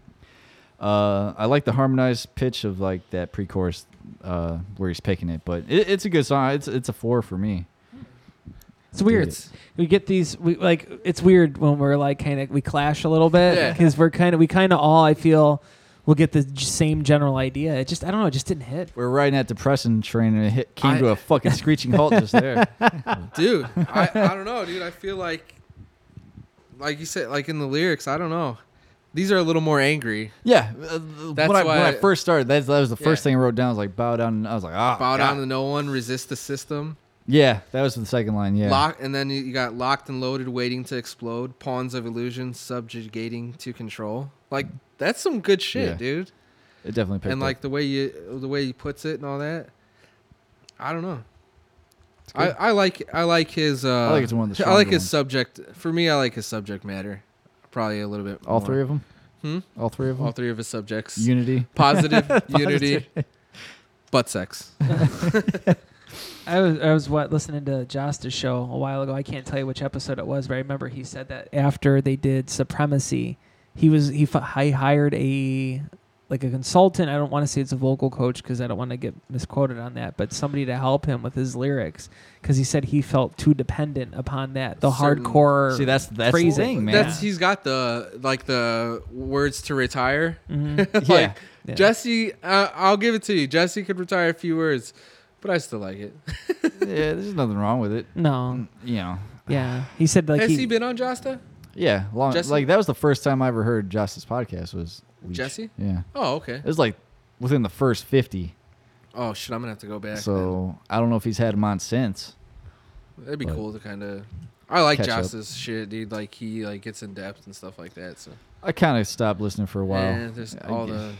Uh, I like the harmonized pitch of like that pre-chorus uh, where he's picking it, but it, it's a good song. It's it's a four for me. It's weird. It's- We get these. We like. It's weird when we're like kind of we clash a little bit Yeah. because we're kind of we kind of all I feel will get the j- same general idea. It just I don't know. It just didn't hit. We're riding that depressing train and it hit, came I- to a fucking screeching halt just there. Dude, I, I don't know, dude. I feel like, like you said, like in the lyrics, I don't know. These are a little more angry. Yeah, uh, That's when, I, when why- I first started, that, that was the first Yeah. thing I wrote down. I was like, bow down. And I was like, ah, Bow God. down to no one, resist the system. Yeah, that was the second line. Yeah, Lock, and then you you got locked and loaded, waiting to explode. Pawns of illusion, subjugating to control. Like that's some good shit, Yeah. dude. it definitely picked And up. like the way you, the way he puts it and all that. I don't know. I, good. I like I like his. Uh, I like it's one of the I like stronger his ones. subject. For me, I like his subject matter. Probably a little bit. all more. three of them. Hmm? All three of them. All three of his subjects. Unity. Positive, unity, butt sex. I was I was what listening to Josta's show a while ago. I can't tell you which episode it was, but I remember he said that after they did Supremacy, he was he, f- he hired a like a consultant. I don't want to say it's a vocal coach because I don't want to get misquoted on that, but somebody to help him with his lyrics because he said he felt too dependent upon that the Certain- hardcore. See, that's that's the phrasing. thing, man. That's he's got the like the words to retire. Mhm. like Yeah. Yeah. Jesse, uh, I'll give it to you. Jesse could retire a few words, but I still like it. Yeah, there's nothing wrong with it. No, You know. yeah, he said like Has he, he been on Josta? Yeah, long, Jesse? like that was the first time I ever heard Justice podcast was Leach. Jesse? Yeah, Oh, okay. it was like within the first fifty. Oh shit, I'm gonna have to go back. So I don't know if he's had him on since. then. It'd be but- cool to kind of. I like Catch up. Josta's shit, dude. Like he like gets in depth and stuff like that. So I kind of stopped listening for a while. yeah, there's I all get- the.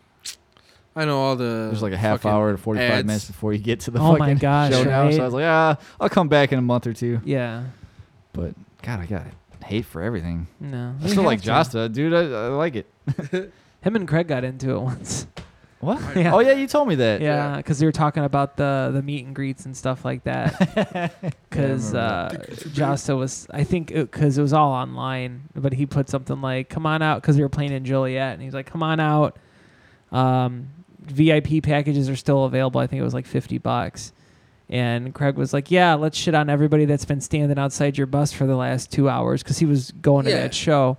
I know all the. There's like a half fucking hour to forty-five ads. minutes before you get to the Oh my fucking gosh, show now. right? So I was like, ah, I'll come back in a month or two. yeah, But God, I got hate for everything. no, I we still like have to. Josta, dude. I, I like it. Him and Craig got into it once. What? Yeah. Oh yeah, you told me that. Yeah, because they were talking about the the meet and greets and stuff like that. Because Yeah, I uh, Josta was, I think, because it, it was all online, but he put something like, "Come on out," because they were playing in Joliet, and he's like, "Come on out." Um, V I P packages are still available. I think it was like fifty bucks. And Craig was like, "Yeah, let's shit on everybody that's been standing outside your bus for the last two hours," because he was going to Yeah. that show.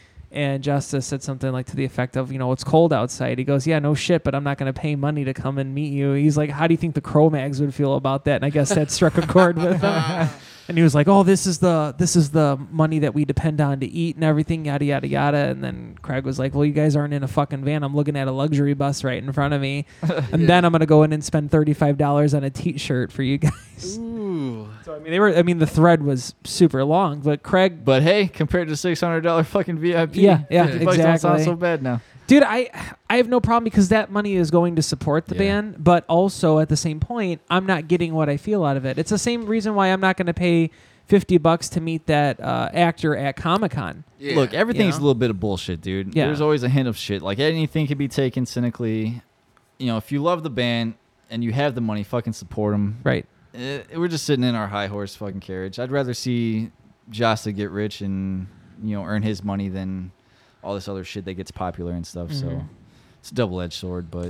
And Justice said something like to the effect of, you know, it's cold outside. He goes, "Yeah, no shit, but I'm not going to pay money to come and meet you." He's like, "How do you think the Cro-Mags would feel about that?" And I guess that struck a chord with him. And he was like, "Oh, this is the this is the money that we depend on to eat and everything, yada yada yada." And then Craig was like, "Well, you guys aren't in a fucking van. I'm looking at a luxury bus right in front of me, and Yeah. then I'm gonna go in and spend thirty-five dollars on a T-shirt for you guys." Ooh. So I mean, they were. I mean, the thread was super long, but Craig, But hey, compared to six hundred dollar fucking V I P, Yeah, yeah, fifty bucks don't sound exactly. so bad now. dude, I I have no problem because that money is going to support the Yeah. band, but also at the same point, I'm not getting what I feel out of it. It's the same reason why I'm not going to pay fifty bucks to meet that uh, actor at Comic-Con. Yeah. Look, everything's know? a little bit of bullshit, dude. Yeah. There's always a hint of shit. Like anything could be taken cynically. You know, if you love the band and you have the money, fucking support them. Right. Uh, we're just sitting in our high horse fucking carriage. I'd rather see Josta get rich and you know earn his money than all this other shit that gets popular and stuff. So Mhm. it's a double edged sword, but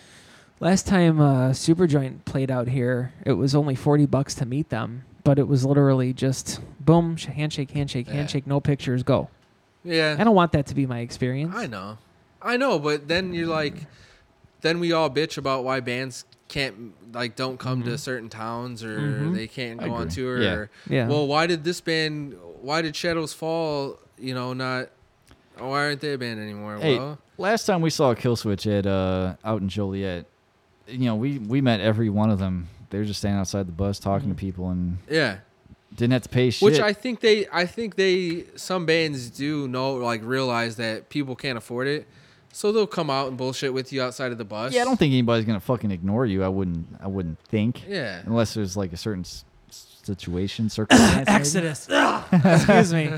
Last time uh, Superjoint played out here, it was only forty bucks to meet them, but it was literally just boom, sh- handshake, handshake, Yeah. handshake, no pictures, go. Yeah. I don't want that to be my experience. I know. I know, but then you're like, then we all bitch about why bands can't, like, don't come Mhm. to certain towns or Mhm. they can't I go on agree. tour. Yeah. Or, Yeah. well, why did this band, why did Shadows Fall, you know, not, why aren't they a band anymore? Hey, well, last time we saw Killswitch at uh, out in Joliet, you know, we we met every one of them. They were just standing outside the bus talking Mhm. to people and yeah. didn't have to pay shit. Which I think they, I think they, some bands do know, like, realize that people can't afford it. So they'll come out and bullshit with you outside of the bus. yeah, I don't think anybody's gonna fucking ignore you. I wouldn't. I wouldn't think. Yeah. Unless there's like a certain s- situation, circumstance. maybe. Exodus. Excuse me.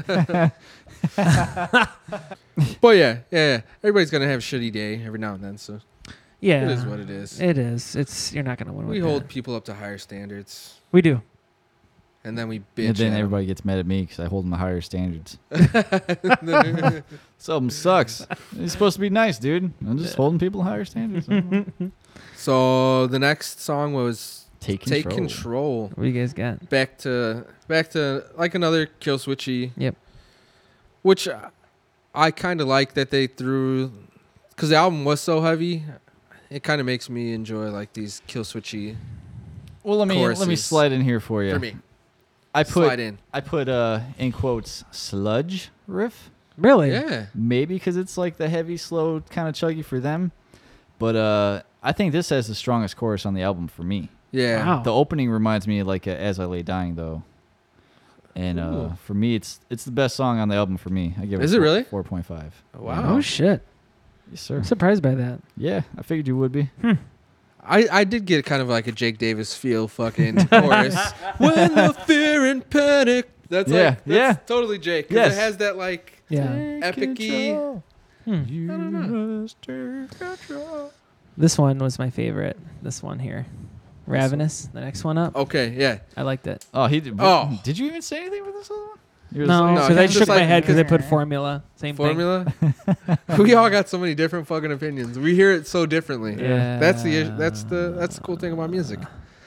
But yeah, yeah, yeah. Everybody's going to have a shitty day every now and then. So Yeah. it is what it is. It is. It's you're not gonna win. We with hold that. people up to higher standards. We do. And then we bitch. And then at 'em. everybody gets mad at me because I hold them to higher standards. Something sucks. It's supposed to be nice, dude. I'm just holding people to higher standards. So the next song was Take control. Take Control. What do you guys got? Back to back to like another kill switchy. Yep. Which I kind of like that they threw, because the album was so heavy. It kind of makes me enjoy like these kill switchy Well, let me let me choruses. slide in here for you. for me. I put Slide in. I put uh in quotes sludge riff. Really? Yeah. Maybe because it's like the heavy, slow, kind of chuggy for them. But uh, I think this has the strongest chorus on the album for me. Yeah. Wow. The opening reminds me of like a As I Lay Dying though, and uh, Ooh. for me, it's it's the best song on the album for me. I give Is it it really? four point five. Wow. Oh shit! Yes, sir. I'm surprised by that. Yeah, I figured you would be. I, I did get kind of like a Jake Davis feel fucking chorus. When the fear and panic. That's Yeah, like, that's yeah. totally Jake. 'Cause Yes. it has that like Yeah. Take epic-y. control. Hmm. You must take control. This one was my favorite. This one here. Ravenous, the next one up. Okay, yeah. I liked it. Oh, he did. Oh. Did you even say anything with this other one? You were No, saying- No, because he I just shook my like- head because I put formula. Same Formula. We all got so many different fucking opinions. We hear it so differently. thing. Yeah. That's the that's the that's the cool thing about music.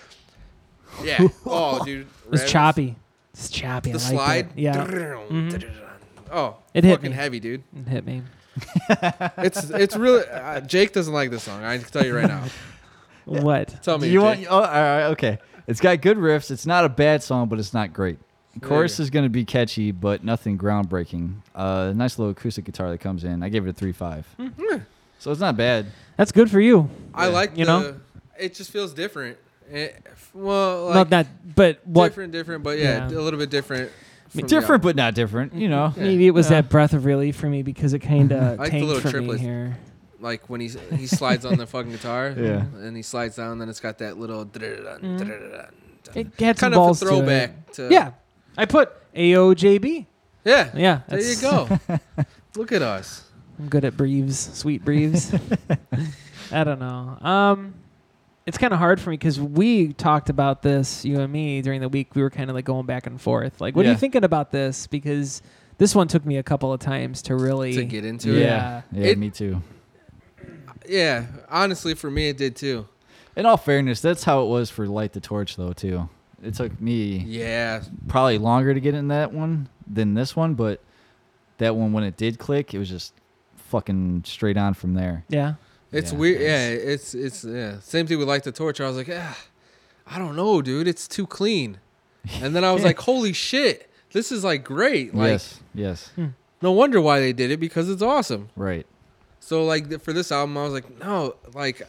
Yeah. Oh, dude. It was Ravenous. choppy. It's choppy. The I liked slide. It. Yeah. Mhm. Oh, It hit fucking me. heavy, dude. It hit me. It's it's really. Uh, Jake doesn't like this song. I can tell you right now. What? Tell me. you Jake. want? Oh, all right, okay. It's got good riffs. It's not a bad song, but it's not great. The There chorus you is going to be catchy, but nothing groundbreaking. Uh, nice little acoustic guitar that comes in. I gave it a three five. Yeah. So it's not bad. That's good for you. I Yeah. like You the. know? It just feels different. It, well, like Not that, but what? different, different, but yeah, Yeah. a little bit different. from the Different, album. but not different. You know. Yeah. Maybe it was Yeah. that breath of relief for me because it kind of I like the tanked little for triplets. me here. Like when he's he slides on the fucking guitar. Yeah. And he slides down, then it's got that little. Mm. It had some Kind of a balls to it. throwback to. Yeah, I put A O J B. Yeah. Yeah, There you that's- go. Look at us. I'm good at breves, sweet breves. I don't know. Um, it's kind of hard for me because we talked about this, you and me, during the week. We were kind of like going back and forth. Like, what are Yeah. you thinking about this? Because this one took me a couple of times to really. To get into Yeah. it. Yeah, It- me too. Yeah. Honestly, for me, it did too. In all fairness, that's how it was for Light the Torch, though, too. It took me Yeah. probably longer to get in that one than this one, but that one, when it did click, it was just fucking straight on from there. Yeah. It's Yeah, weird. it's- Yeah. It's it's yeah. Same thing with Like the Torch. I was like, ah, I don't know, dude. It's too clean. And then I was like, holy shit, this is like great. Like, yes, yes, no wonder why they did it because it's awesome. right. So like th- for this album, I was like, no, like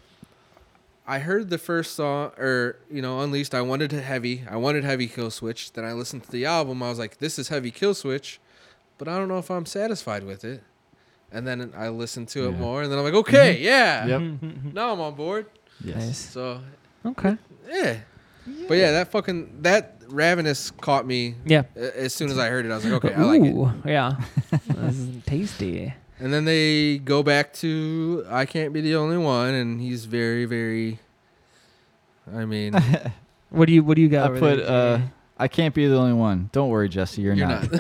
I heard the first song or you know Unleashed. I wanted it heavy. I wanted heavy Kill Switch. Then I listened to the album. I was like, this is heavy Kill Switch, but I don't know if I'm satisfied with it. And then I listened to it Yeah. more, and then I'm like, okay, yeah, Yep. now I'm on board. Yes. Nice. So Okay. yeah. But yeah, that fucking that Ravenous caught me Yeah. a- as soon as I heard it. I was like, okay, I like it. Ooh, yeah. This is tasty. And then they go back to I Can't Be the Only One, and he's very, very. I mean, What do you What do you got? I over put, there, uh, Jay? I can't be the only one. Don't worry, Jesse, you're, you're not.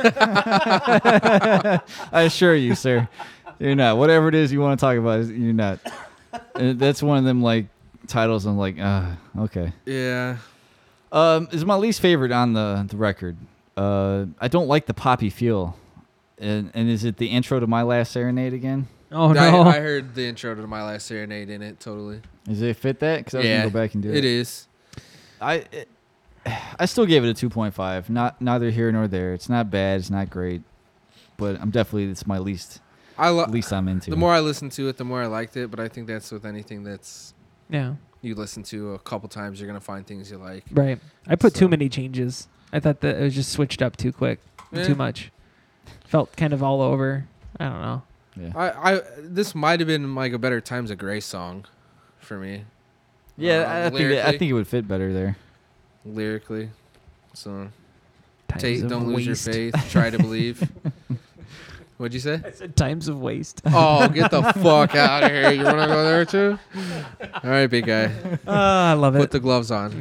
not. I assure you, sir, you're not. Whatever it is you want to talk about, you're not. And that's one of them like titles. I'm like, uh, okay. Yeah. Um, is my least favorite on the the record. Uh, I don't like the poppy feel. And and is it the intro to My Last Serenade again? Oh I, no. I heard the intro to My Last Serenade in it, totally. Does it fit that? Because I was Yeah, gonna go back and do it. It is. I it, I still gave it a two point five. Not neither here nor there. It's not bad. It's not great, but I'm definitely it's my least I lo- least I'm into. The more I listened to it, the more I liked it. But I think that's with anything that's yeah. you listen to a couple times, you're gonna find things you like. Right. I put too So- many changes. I thought that it was just switched up too quick, Yeah. too much. Felt kind of all over. I don't know. yeah. I, I this might have been like a better Times of Grace song, for me. Yeah, Um, I, I think it, I lyrically. think it would fit better there. Lyrically, so Times Tate, of don't lose your waste. faith. Try to believe. What'd you say? I said times of waste. Oh, get the fuck out of here! You want to go there too? All right, big guy. Ah, I love Put it. the gloves on.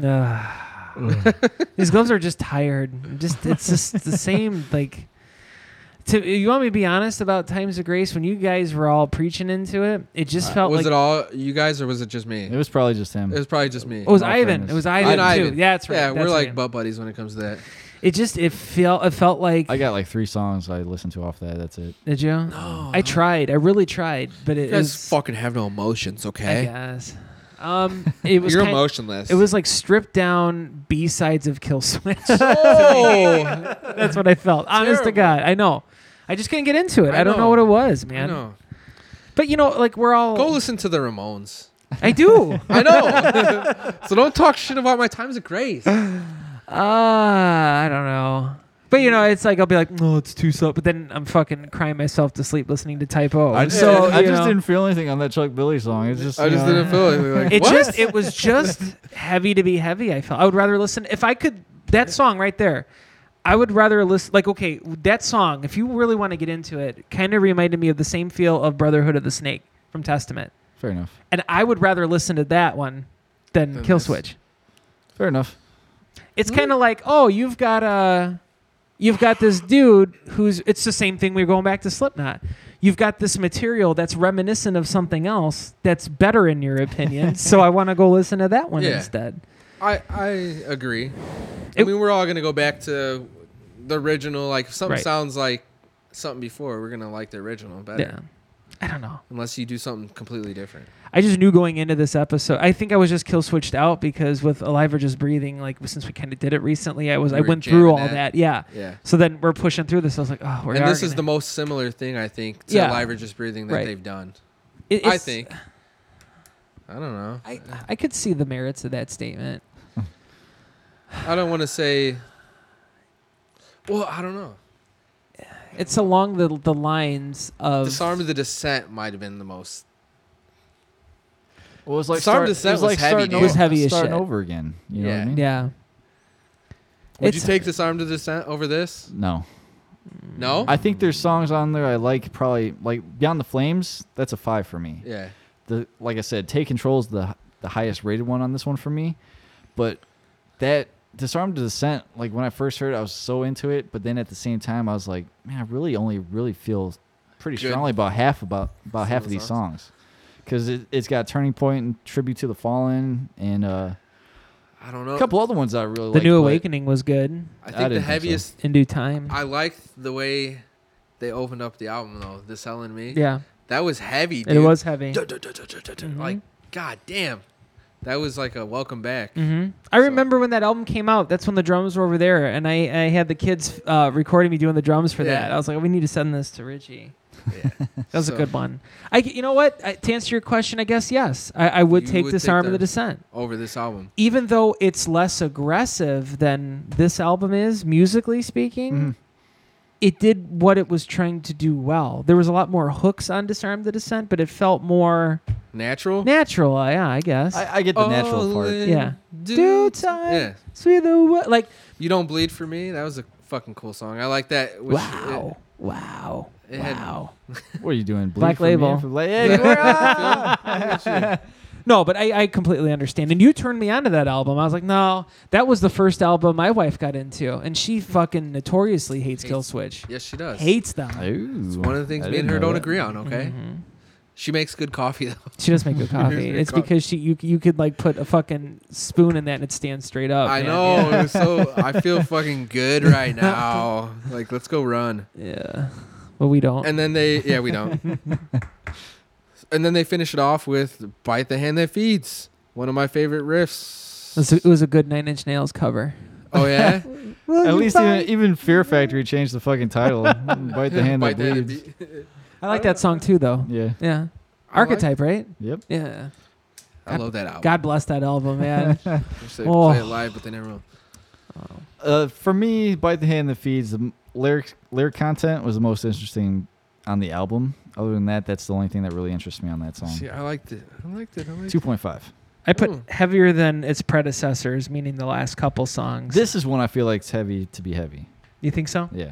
Ah. These gloves are just tired. Just it's just the same. Like, to you want me to be honest about Times of Grace? When you guys were all preaching into it, it just felt was like it all you guys, or was it just me? It was probably just him. It was probably just me. it was all Ivan. fairness. It was I Ivan and too. Ivan. Yeah, that's right. Yeah, that's we're like right. butt buddies when it comes to that. It just it felt it felt like. I got like three songs I listened to off that. That's it. Did you? No, I tried. I really tried, but it You guys was. fucking have no emotions, I okay? guess. Um, it was You're kind- emotionless. It was like stripped down B sides of Kill Switch. Oh, That's what I felt. Honest to Terrible. God, I know. I just couldn't get into it. I, I don't know know. what it was, I man. know. But you know, like we're all. Go listen to the Ramones. I do. I know. So don't talk shit about my Times of Grace. Uh, I don't know. But you know, it's like I'll be like, no, it's too soft. But then I'm fucking crying myself to sleep listening to Type O. I just, so I you just know, didn't feel anything on that Chuck Billy song. It's just I you just know, didn't feel it. Like, It what? just it was just heavy to be heavy. I felt I would rather listen if I could. That song right there, I would rather listen. Like, okay, that song, if you really want to get into it, kind of reminded me of the same feel of Brotherhood of the Snake from Testament. Fair enough. And I would rather listen to that one than Than Kill this. Switch. Fair enough. It's kind of like, oh, you've got a, you've got this dude who's. It's the same thing. We're going back to Slipknot. You've got this material that's reminiscent of something else that's better in your opinion. So I want to go listen to that one Yeah. instead. I I agree. I It- mean, we're all gonna go back to the original. Like, if something Right. sounds like something before, we're gonna like the original better. Yeah. I don't know. Unless you do something completely different. I just knew going into this episode. I think I was just kill switched out because with Alive or Just Breathing, like since we kind of did it recently, I was You I were went through all jamming that. that. Yeah. Yeah. So then we're pushing through this. I was like, oh, we're And this is the most similar thing I think to Yeah. Alive or Just Breathing that Right. they've done. It, I it's- think. I don't know. I I could see the merits of that statement. I don't want to say. Well, I don't know. It's along the the lines of Disarm of the Descent might have been the most. Well, it was like Disarm start, Descent it was was like heavy, starting dude. over, It was heavy as starting shit. over again. You know what Yeah. I mean? yeah. Would you It's- take Disarm of the Descent over this? No. No. I think there's songs on there I like probably like Beyond the Flames. That's a five for me. yeah. The like I said, Take Control is the the highest rated one on this one for me. But that Disarm the Descent, like when I first heard it, I was so into it. But then at the same time, I was like, man, I really only really feel pretty Good. strongly about half about about Some half of of the these songs. Because it, it's got Turning Point and Tribute to the Fallen and uh, I don't know. a couple other ones that I really The like. New Awakening was good I I think the didn't think so. heaviest. in due time. I liked the way they opened up the album though. This Hell and Me. yeah. That was heavy, dude. It was heavy. Duh, duh, duh, duh, duh, duh, duh. Mhm. Like, god damn. That was like a welcome back. hmm I So- remember when that album came out. That's when the drums were over there, and I, I had the kids uh, recording me doing the drums for that. Yeah. I was like, we need to send this to Richie. Yeah. That was So, a good one. I, you know what? I, to answer your question, I guess yes. I, I would You take would Disarm take of the the- Descent, Over this album. even though it's less aggressive than this album is, musically speaking. Mhm. It did what it was trying to do well. There was a lot more hooks on Disarm the Descent, but it felt more Natural. natural. uh, Yeah, I guess. I, I get the natural All part. in Yeah. due Due ti- time. Yeah. Sweet the wo- like You Don't Bleed for Me. That was a fucking cool song. I like that. which- wow, wow, it had- wow. What are you doing? Bleed Black for me? Label. For- like, hey, we're on! No, but I, I completely understand. And you turned me onto that album. I was like, no, that was the first album my wife got into, and she fucking notoriously hates Hates- Killswitch. Yes, she does. Hates them. Ooh, It's one of the things I me and didn't her know don't that. agree on. Okay. Mhm. She makes good coffee though. She does make good coffee. Good It's coffee. because she you you could like put a fucking spoon in that and it stands straight up. I man. know. it was so I feel fucking good right now. Like, let's go run. Yeah. Well, we don't. And then they, yeah, we don't. And then they finish it off with "Bite the Hand That Feeds," one of my favorite riffs. it, was a, it was a good Nine Inch Nails cover. Oh yeah. At least even, even Fear Factory changed the fucking title. Bite the hand Bite that the Hand bleeds. That Feeds. I like that song too, though. Yeah. Yeah. I like- Archetype, right? Yep. Yeah. I love that album. God bless that album, man. Wish they Oh. play it live, but they never will. Uh, for me, Bite the Hand That Feeds, the m- lyric lyric content was the most interesting on the album. Other than that, that's the only thing that really interests me on that song. See, I liked it. I liked it. I liked Two it. point five. I put Ooh. heavier than its predecessors, meaning the last couple songs. This is one I feel like it's heavy to be heavy. You think so? Yeah.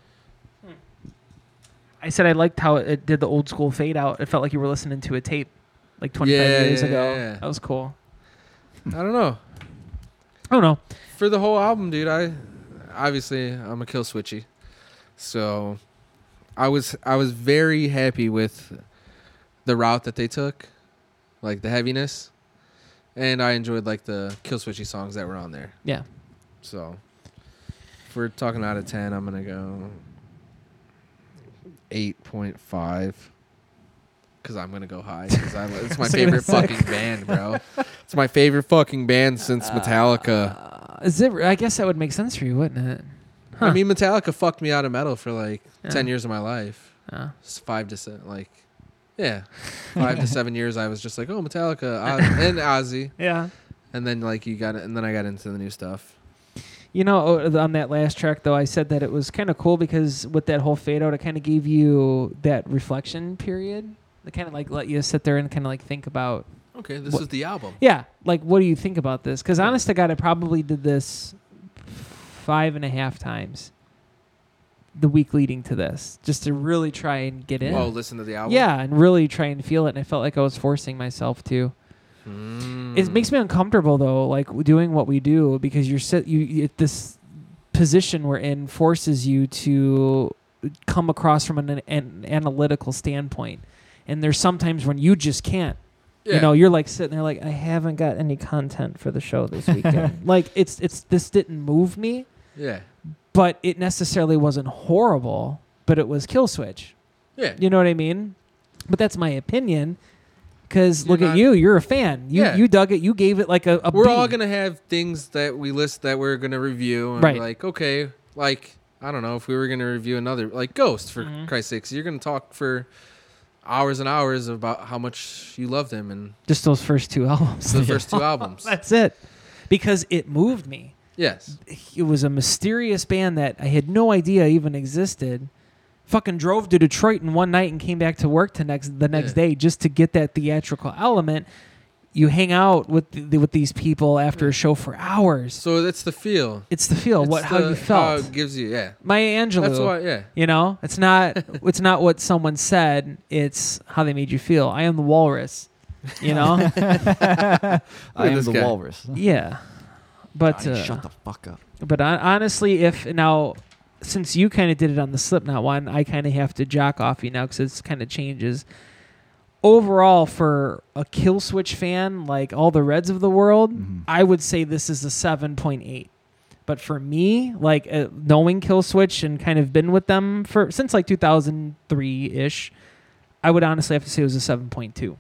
I said I liked how it, it did the old school fade out. It felt like you were listening to a tape like twenty-five Yeah, years yeah, ago. yeah. That was cool. I don't know. I don't know. For the whole album, dude, I obviously I'm a kill switchy, so I was I was very happy with the route that they took, like the heaviness, and I enjoyed like the kill switchy songs that were on there. Yeah. So if we're talking out of ten, I'm gonna go eight point five. Cause I'm gonna go high. Cause I, it's my So you're favorite gonna say- fucking band, bro. It's my favorite fucking band since Metallica. Uh, is it? I guess that would make sense for you, wouldn't it? Huh. I mean, Metallica fucked me out of metal for like Yeah. ten years of my life. Uh, It's five to seven, like, yeah, five to seven years. I was just like, oh, Metallica Oz- and Ozzy, yeah. and then like you got it, and then I got into the new stuff. You know, uh, on that last track, though, I said that it was kind of cool because with that whole fade out, it kind of gave you that reflection period. It kind of like let you sit there and kind of like think about, Okay, this What- is the album. yeah, like what do you think about this? Because honest to God, I probably did this five and a half times the week leading to this, just to really try and get in. Oh, listen to the album. Yeah, and really try and feel it. And I felt like I was forcing myself to. Mm. It makes me uncomfortable though, like doing what we do, because you're sit you it, this position we're in forces you to come across from an, an analytical standpoint, and there's sometimes when you just can't. Yeah. You know, you're like sitting there like, I haven't got any content for the show this weekend. Like it's it's this didn't move me, Yeah. but it necessarily wasn't horrible, but it was kill switch. Yeah. You know what I mean? But that's my opinion. Because You're look at not- you, you're a fan. You Yeah. you dug it. You gave it like a. a We're B. all gonna have things that we list that we're gonna review, and Right. we're like, okay, like I don't know if we were gonna review another like Ghost for Mhm. Christ's sakes, you're gonna talk for hours and hours about how much you love them and Just those first two albums. the first two albums. That's it. Because it moved me. Yes. It was a mysterious band that I had no idea even existed. Fucking drove to Detroit in one night and came back to work to next the next Yeah. day just to get that theatrical element. You hang out with the, with these people after a show for hours. So that's the feel. It's the feel, It's what how the- you felt. How it gives you, yeah. Maya Angelou. That's why, yeah. You know, it's not it's not what someone said. It's how they made you feel. I am the walrus. You know, I am this the guy. walrus. yeah. But Johnny, uh, shut the fuck up. but hon- honestly, if now since you kind of did it on the Slipknot one, I kind of have to jock off you now because it's kind of changes. Overall, for a Kill Switch fan like all the Reds of the world, Mhm. I would say this is a seven point eight. But for me, like uh, knowing Kill Switch and kind of been with them for since like two thousand three ish, I would honestly have to say it was a seven point two.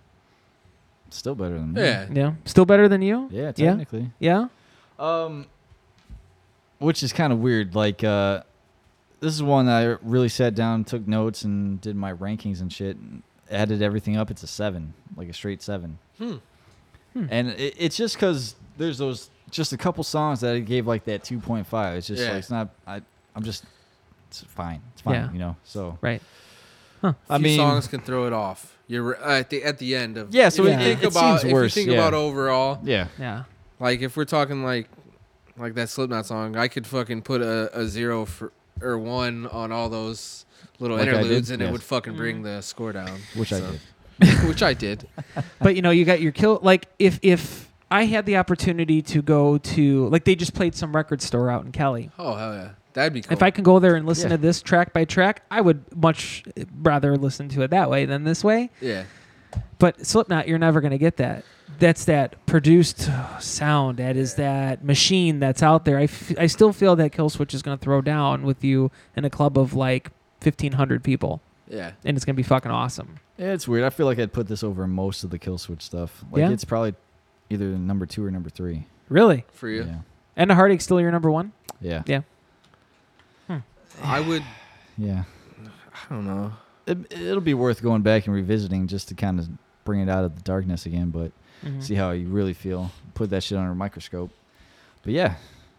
Still better than me. Yeah. Yeah, still better than you. Yeah, technically. Yeah. Um, which is kind of weird. Like, uh, this is one that I really sat down, took notes, and did my rankings and shit, and added everything up. It's a seven, like a straight seven. Hmm. Hmm. And it, it's just because there's those just a couple songs that I gave like that two point five. It's just Yeah. like it's not. I I'm just. It's fine. It's fine. Yeah. You know. So Right. A I few mean, songs can throw it off. You're uh, at the at the end of Yeah, so if it- you think it about seems if worse, you think yeah. about overall, yeah. Yeah. like if we're talking like like that Slipknot song, I could fucking put a, a zero for or one on all those little Like I did? interludes, and it Yes. would fucking bring Mm. the score down. Which I So- did. which I did. But you know, you got your kill. Like if if I had the opportunity to go to like they just played some record store out in Kelly. Oh hell yeah, that'd be cool. If I can go there and listen Yeah. to this track by track, I would much rather listen to it that way than this way. yeah, But Slipknot, you're never going to get that. That's that produced sound. That is that machine that's out there. I, f- I still feel that Killswitch is going to throw down with you in a club of like fifteen hundred people, yeah. and it's going to be fucking awesome. Yeah, it's weird. I feel like I'd put this over most of the Kill Switch stuff. Like Yeah? it's probably either number two or number three. Really? For you, Yeah. And a Heartache still your number one? Yeah. Yeah. I would. Yeah. I don't know. It, it'll be worth going back and revisiting just to kind of bring it out of the darkness again, but Mhm. see how you really feel. Put that shit under a microscope. But yeah.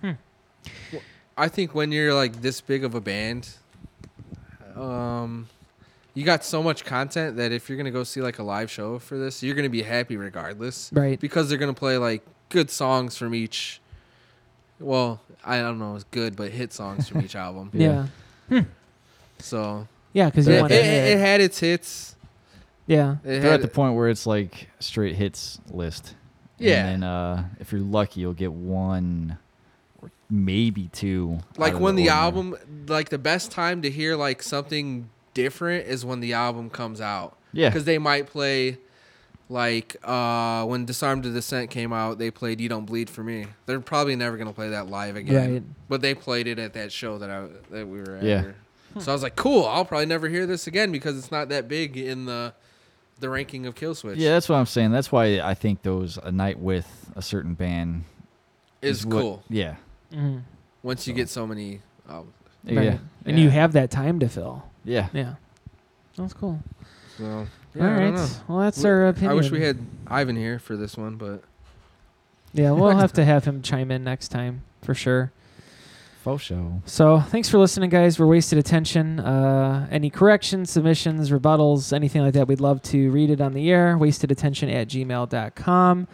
I think when you're like this big of a band, um, you got so much content that if you're gonna go see like a live show for this, you're gonna be happy regardless Right. because they're gonna play like good songs from each. Well, I don't know, it's good, but hit songs from each album. Yeah. So Yeah, because you it, want it, to. it had its hits. Yeah. It They're had, at the point where it's like straight hits list. Yeah. And then uh, if you're lucky, you'll get one or maybe two. like out of when the ordinary. album, like the best time to hear like something different is when the album comes out. Yeah. Because they might play, like, uh, when Disarmed to Descent came out, they played You Don't Bleed For Me. They're probably never going to play that live again. Right. But they played it at that show that I that we were at. Yeah. So I was like, cool, I'll probably never hear this again because it's not that big in the the ranking of Killswitch. Yeah, that's what I'm saying. That's why I think those A Night with a certain band Is what- cool Yeah. Mhm. once you So. get so many albums. Right. Yeah. And Yeah. you have that time to fill. Yeah. Yeah. That's cool. So, yeah, All I don't right. know. Well, that's We- our opinion. I wish we had Ivan here for this one, but Yeah, we'll have to have him chime in next time for sure. Faux show. So thanks for listening, guys. We're Wasted Attention. Uh, any corrections, submissions, rebuttals, anything like that, we'd love to read it on the air. Wasted attention at gmail dot com.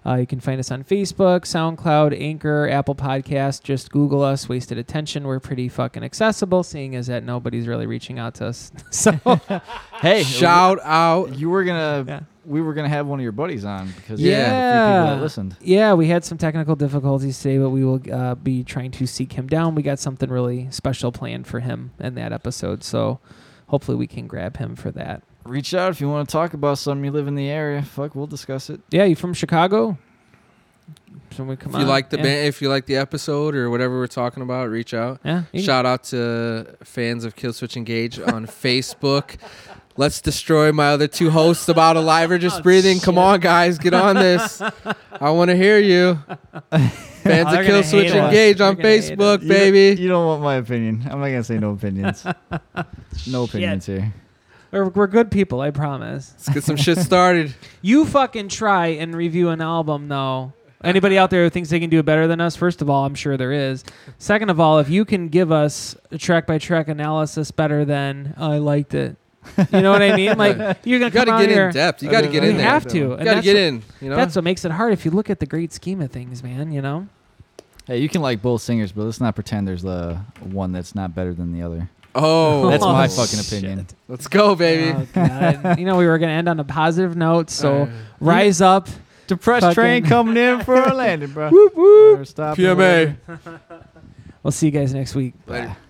Uh, you can find us on Facebook, SoundCloud, Anchor, Apple Podcast. Just Google us, Wasted Attention. We're pretty fucking accessible, seeing as that nobody's really reaching out to us. So, Hey, Shout out. You were gonna, Yeah. we were gonna have one of your buddies on because we Yeah. had a few people that listened. yeah, we had some technical difficulties today, but we will uh, be trying to seek him down. We got something really special planned for him in that episode, so hopefully we can grab him for that. Reach out if you want to talk about something. You live in the area. Fuck, we'll discuss it. Yeah, you from Chicago? So we come If you on. like the yeah. band, if you like the episode or whatever we're talking about, reach out. Yeah, you can- Shout out to fans of Killswitch Engage on Facebook. Let's destroy my other two hosts about Alive or Just Oh, Breathing. Come shit. on, guys, get on this. I want to hear you. Fans Oh, of they're gonna Killswitch hate us. Engage on They're gonna hate Facebook, us. You baby. don't- You don't want my opinion. I'm not gonna say no opinions. No opinions here. We're, we're good people, I promise. Let's get some shit started. You fucking try and review an album, though. Anybody out there who thinks they can do it better than us? First of all, I'm sure there is. Second of all, if you can give us a track by track analysis better than oh, I liked it, you know what I mean? Like you're gonna You got come to out get here. in depth. You got to get You in there. have to. You and got to that's get what- in. You know. That's what makes it hard if you look at the great scheme of things, man. You know. Hey, you can like both singers, but let's not pretend there's the one that's not better than the other. Oh, That's Oh, my fucking shit. opinion. let's go, baby. Oh, God. You know, we were gonna end on a positive note, so Uh, rise up. Depressed Fucking- train coming in for a landing, bro. Whoop whoop. Better stop P M A. and whatever. We'll see you guys next week. Later. Bye.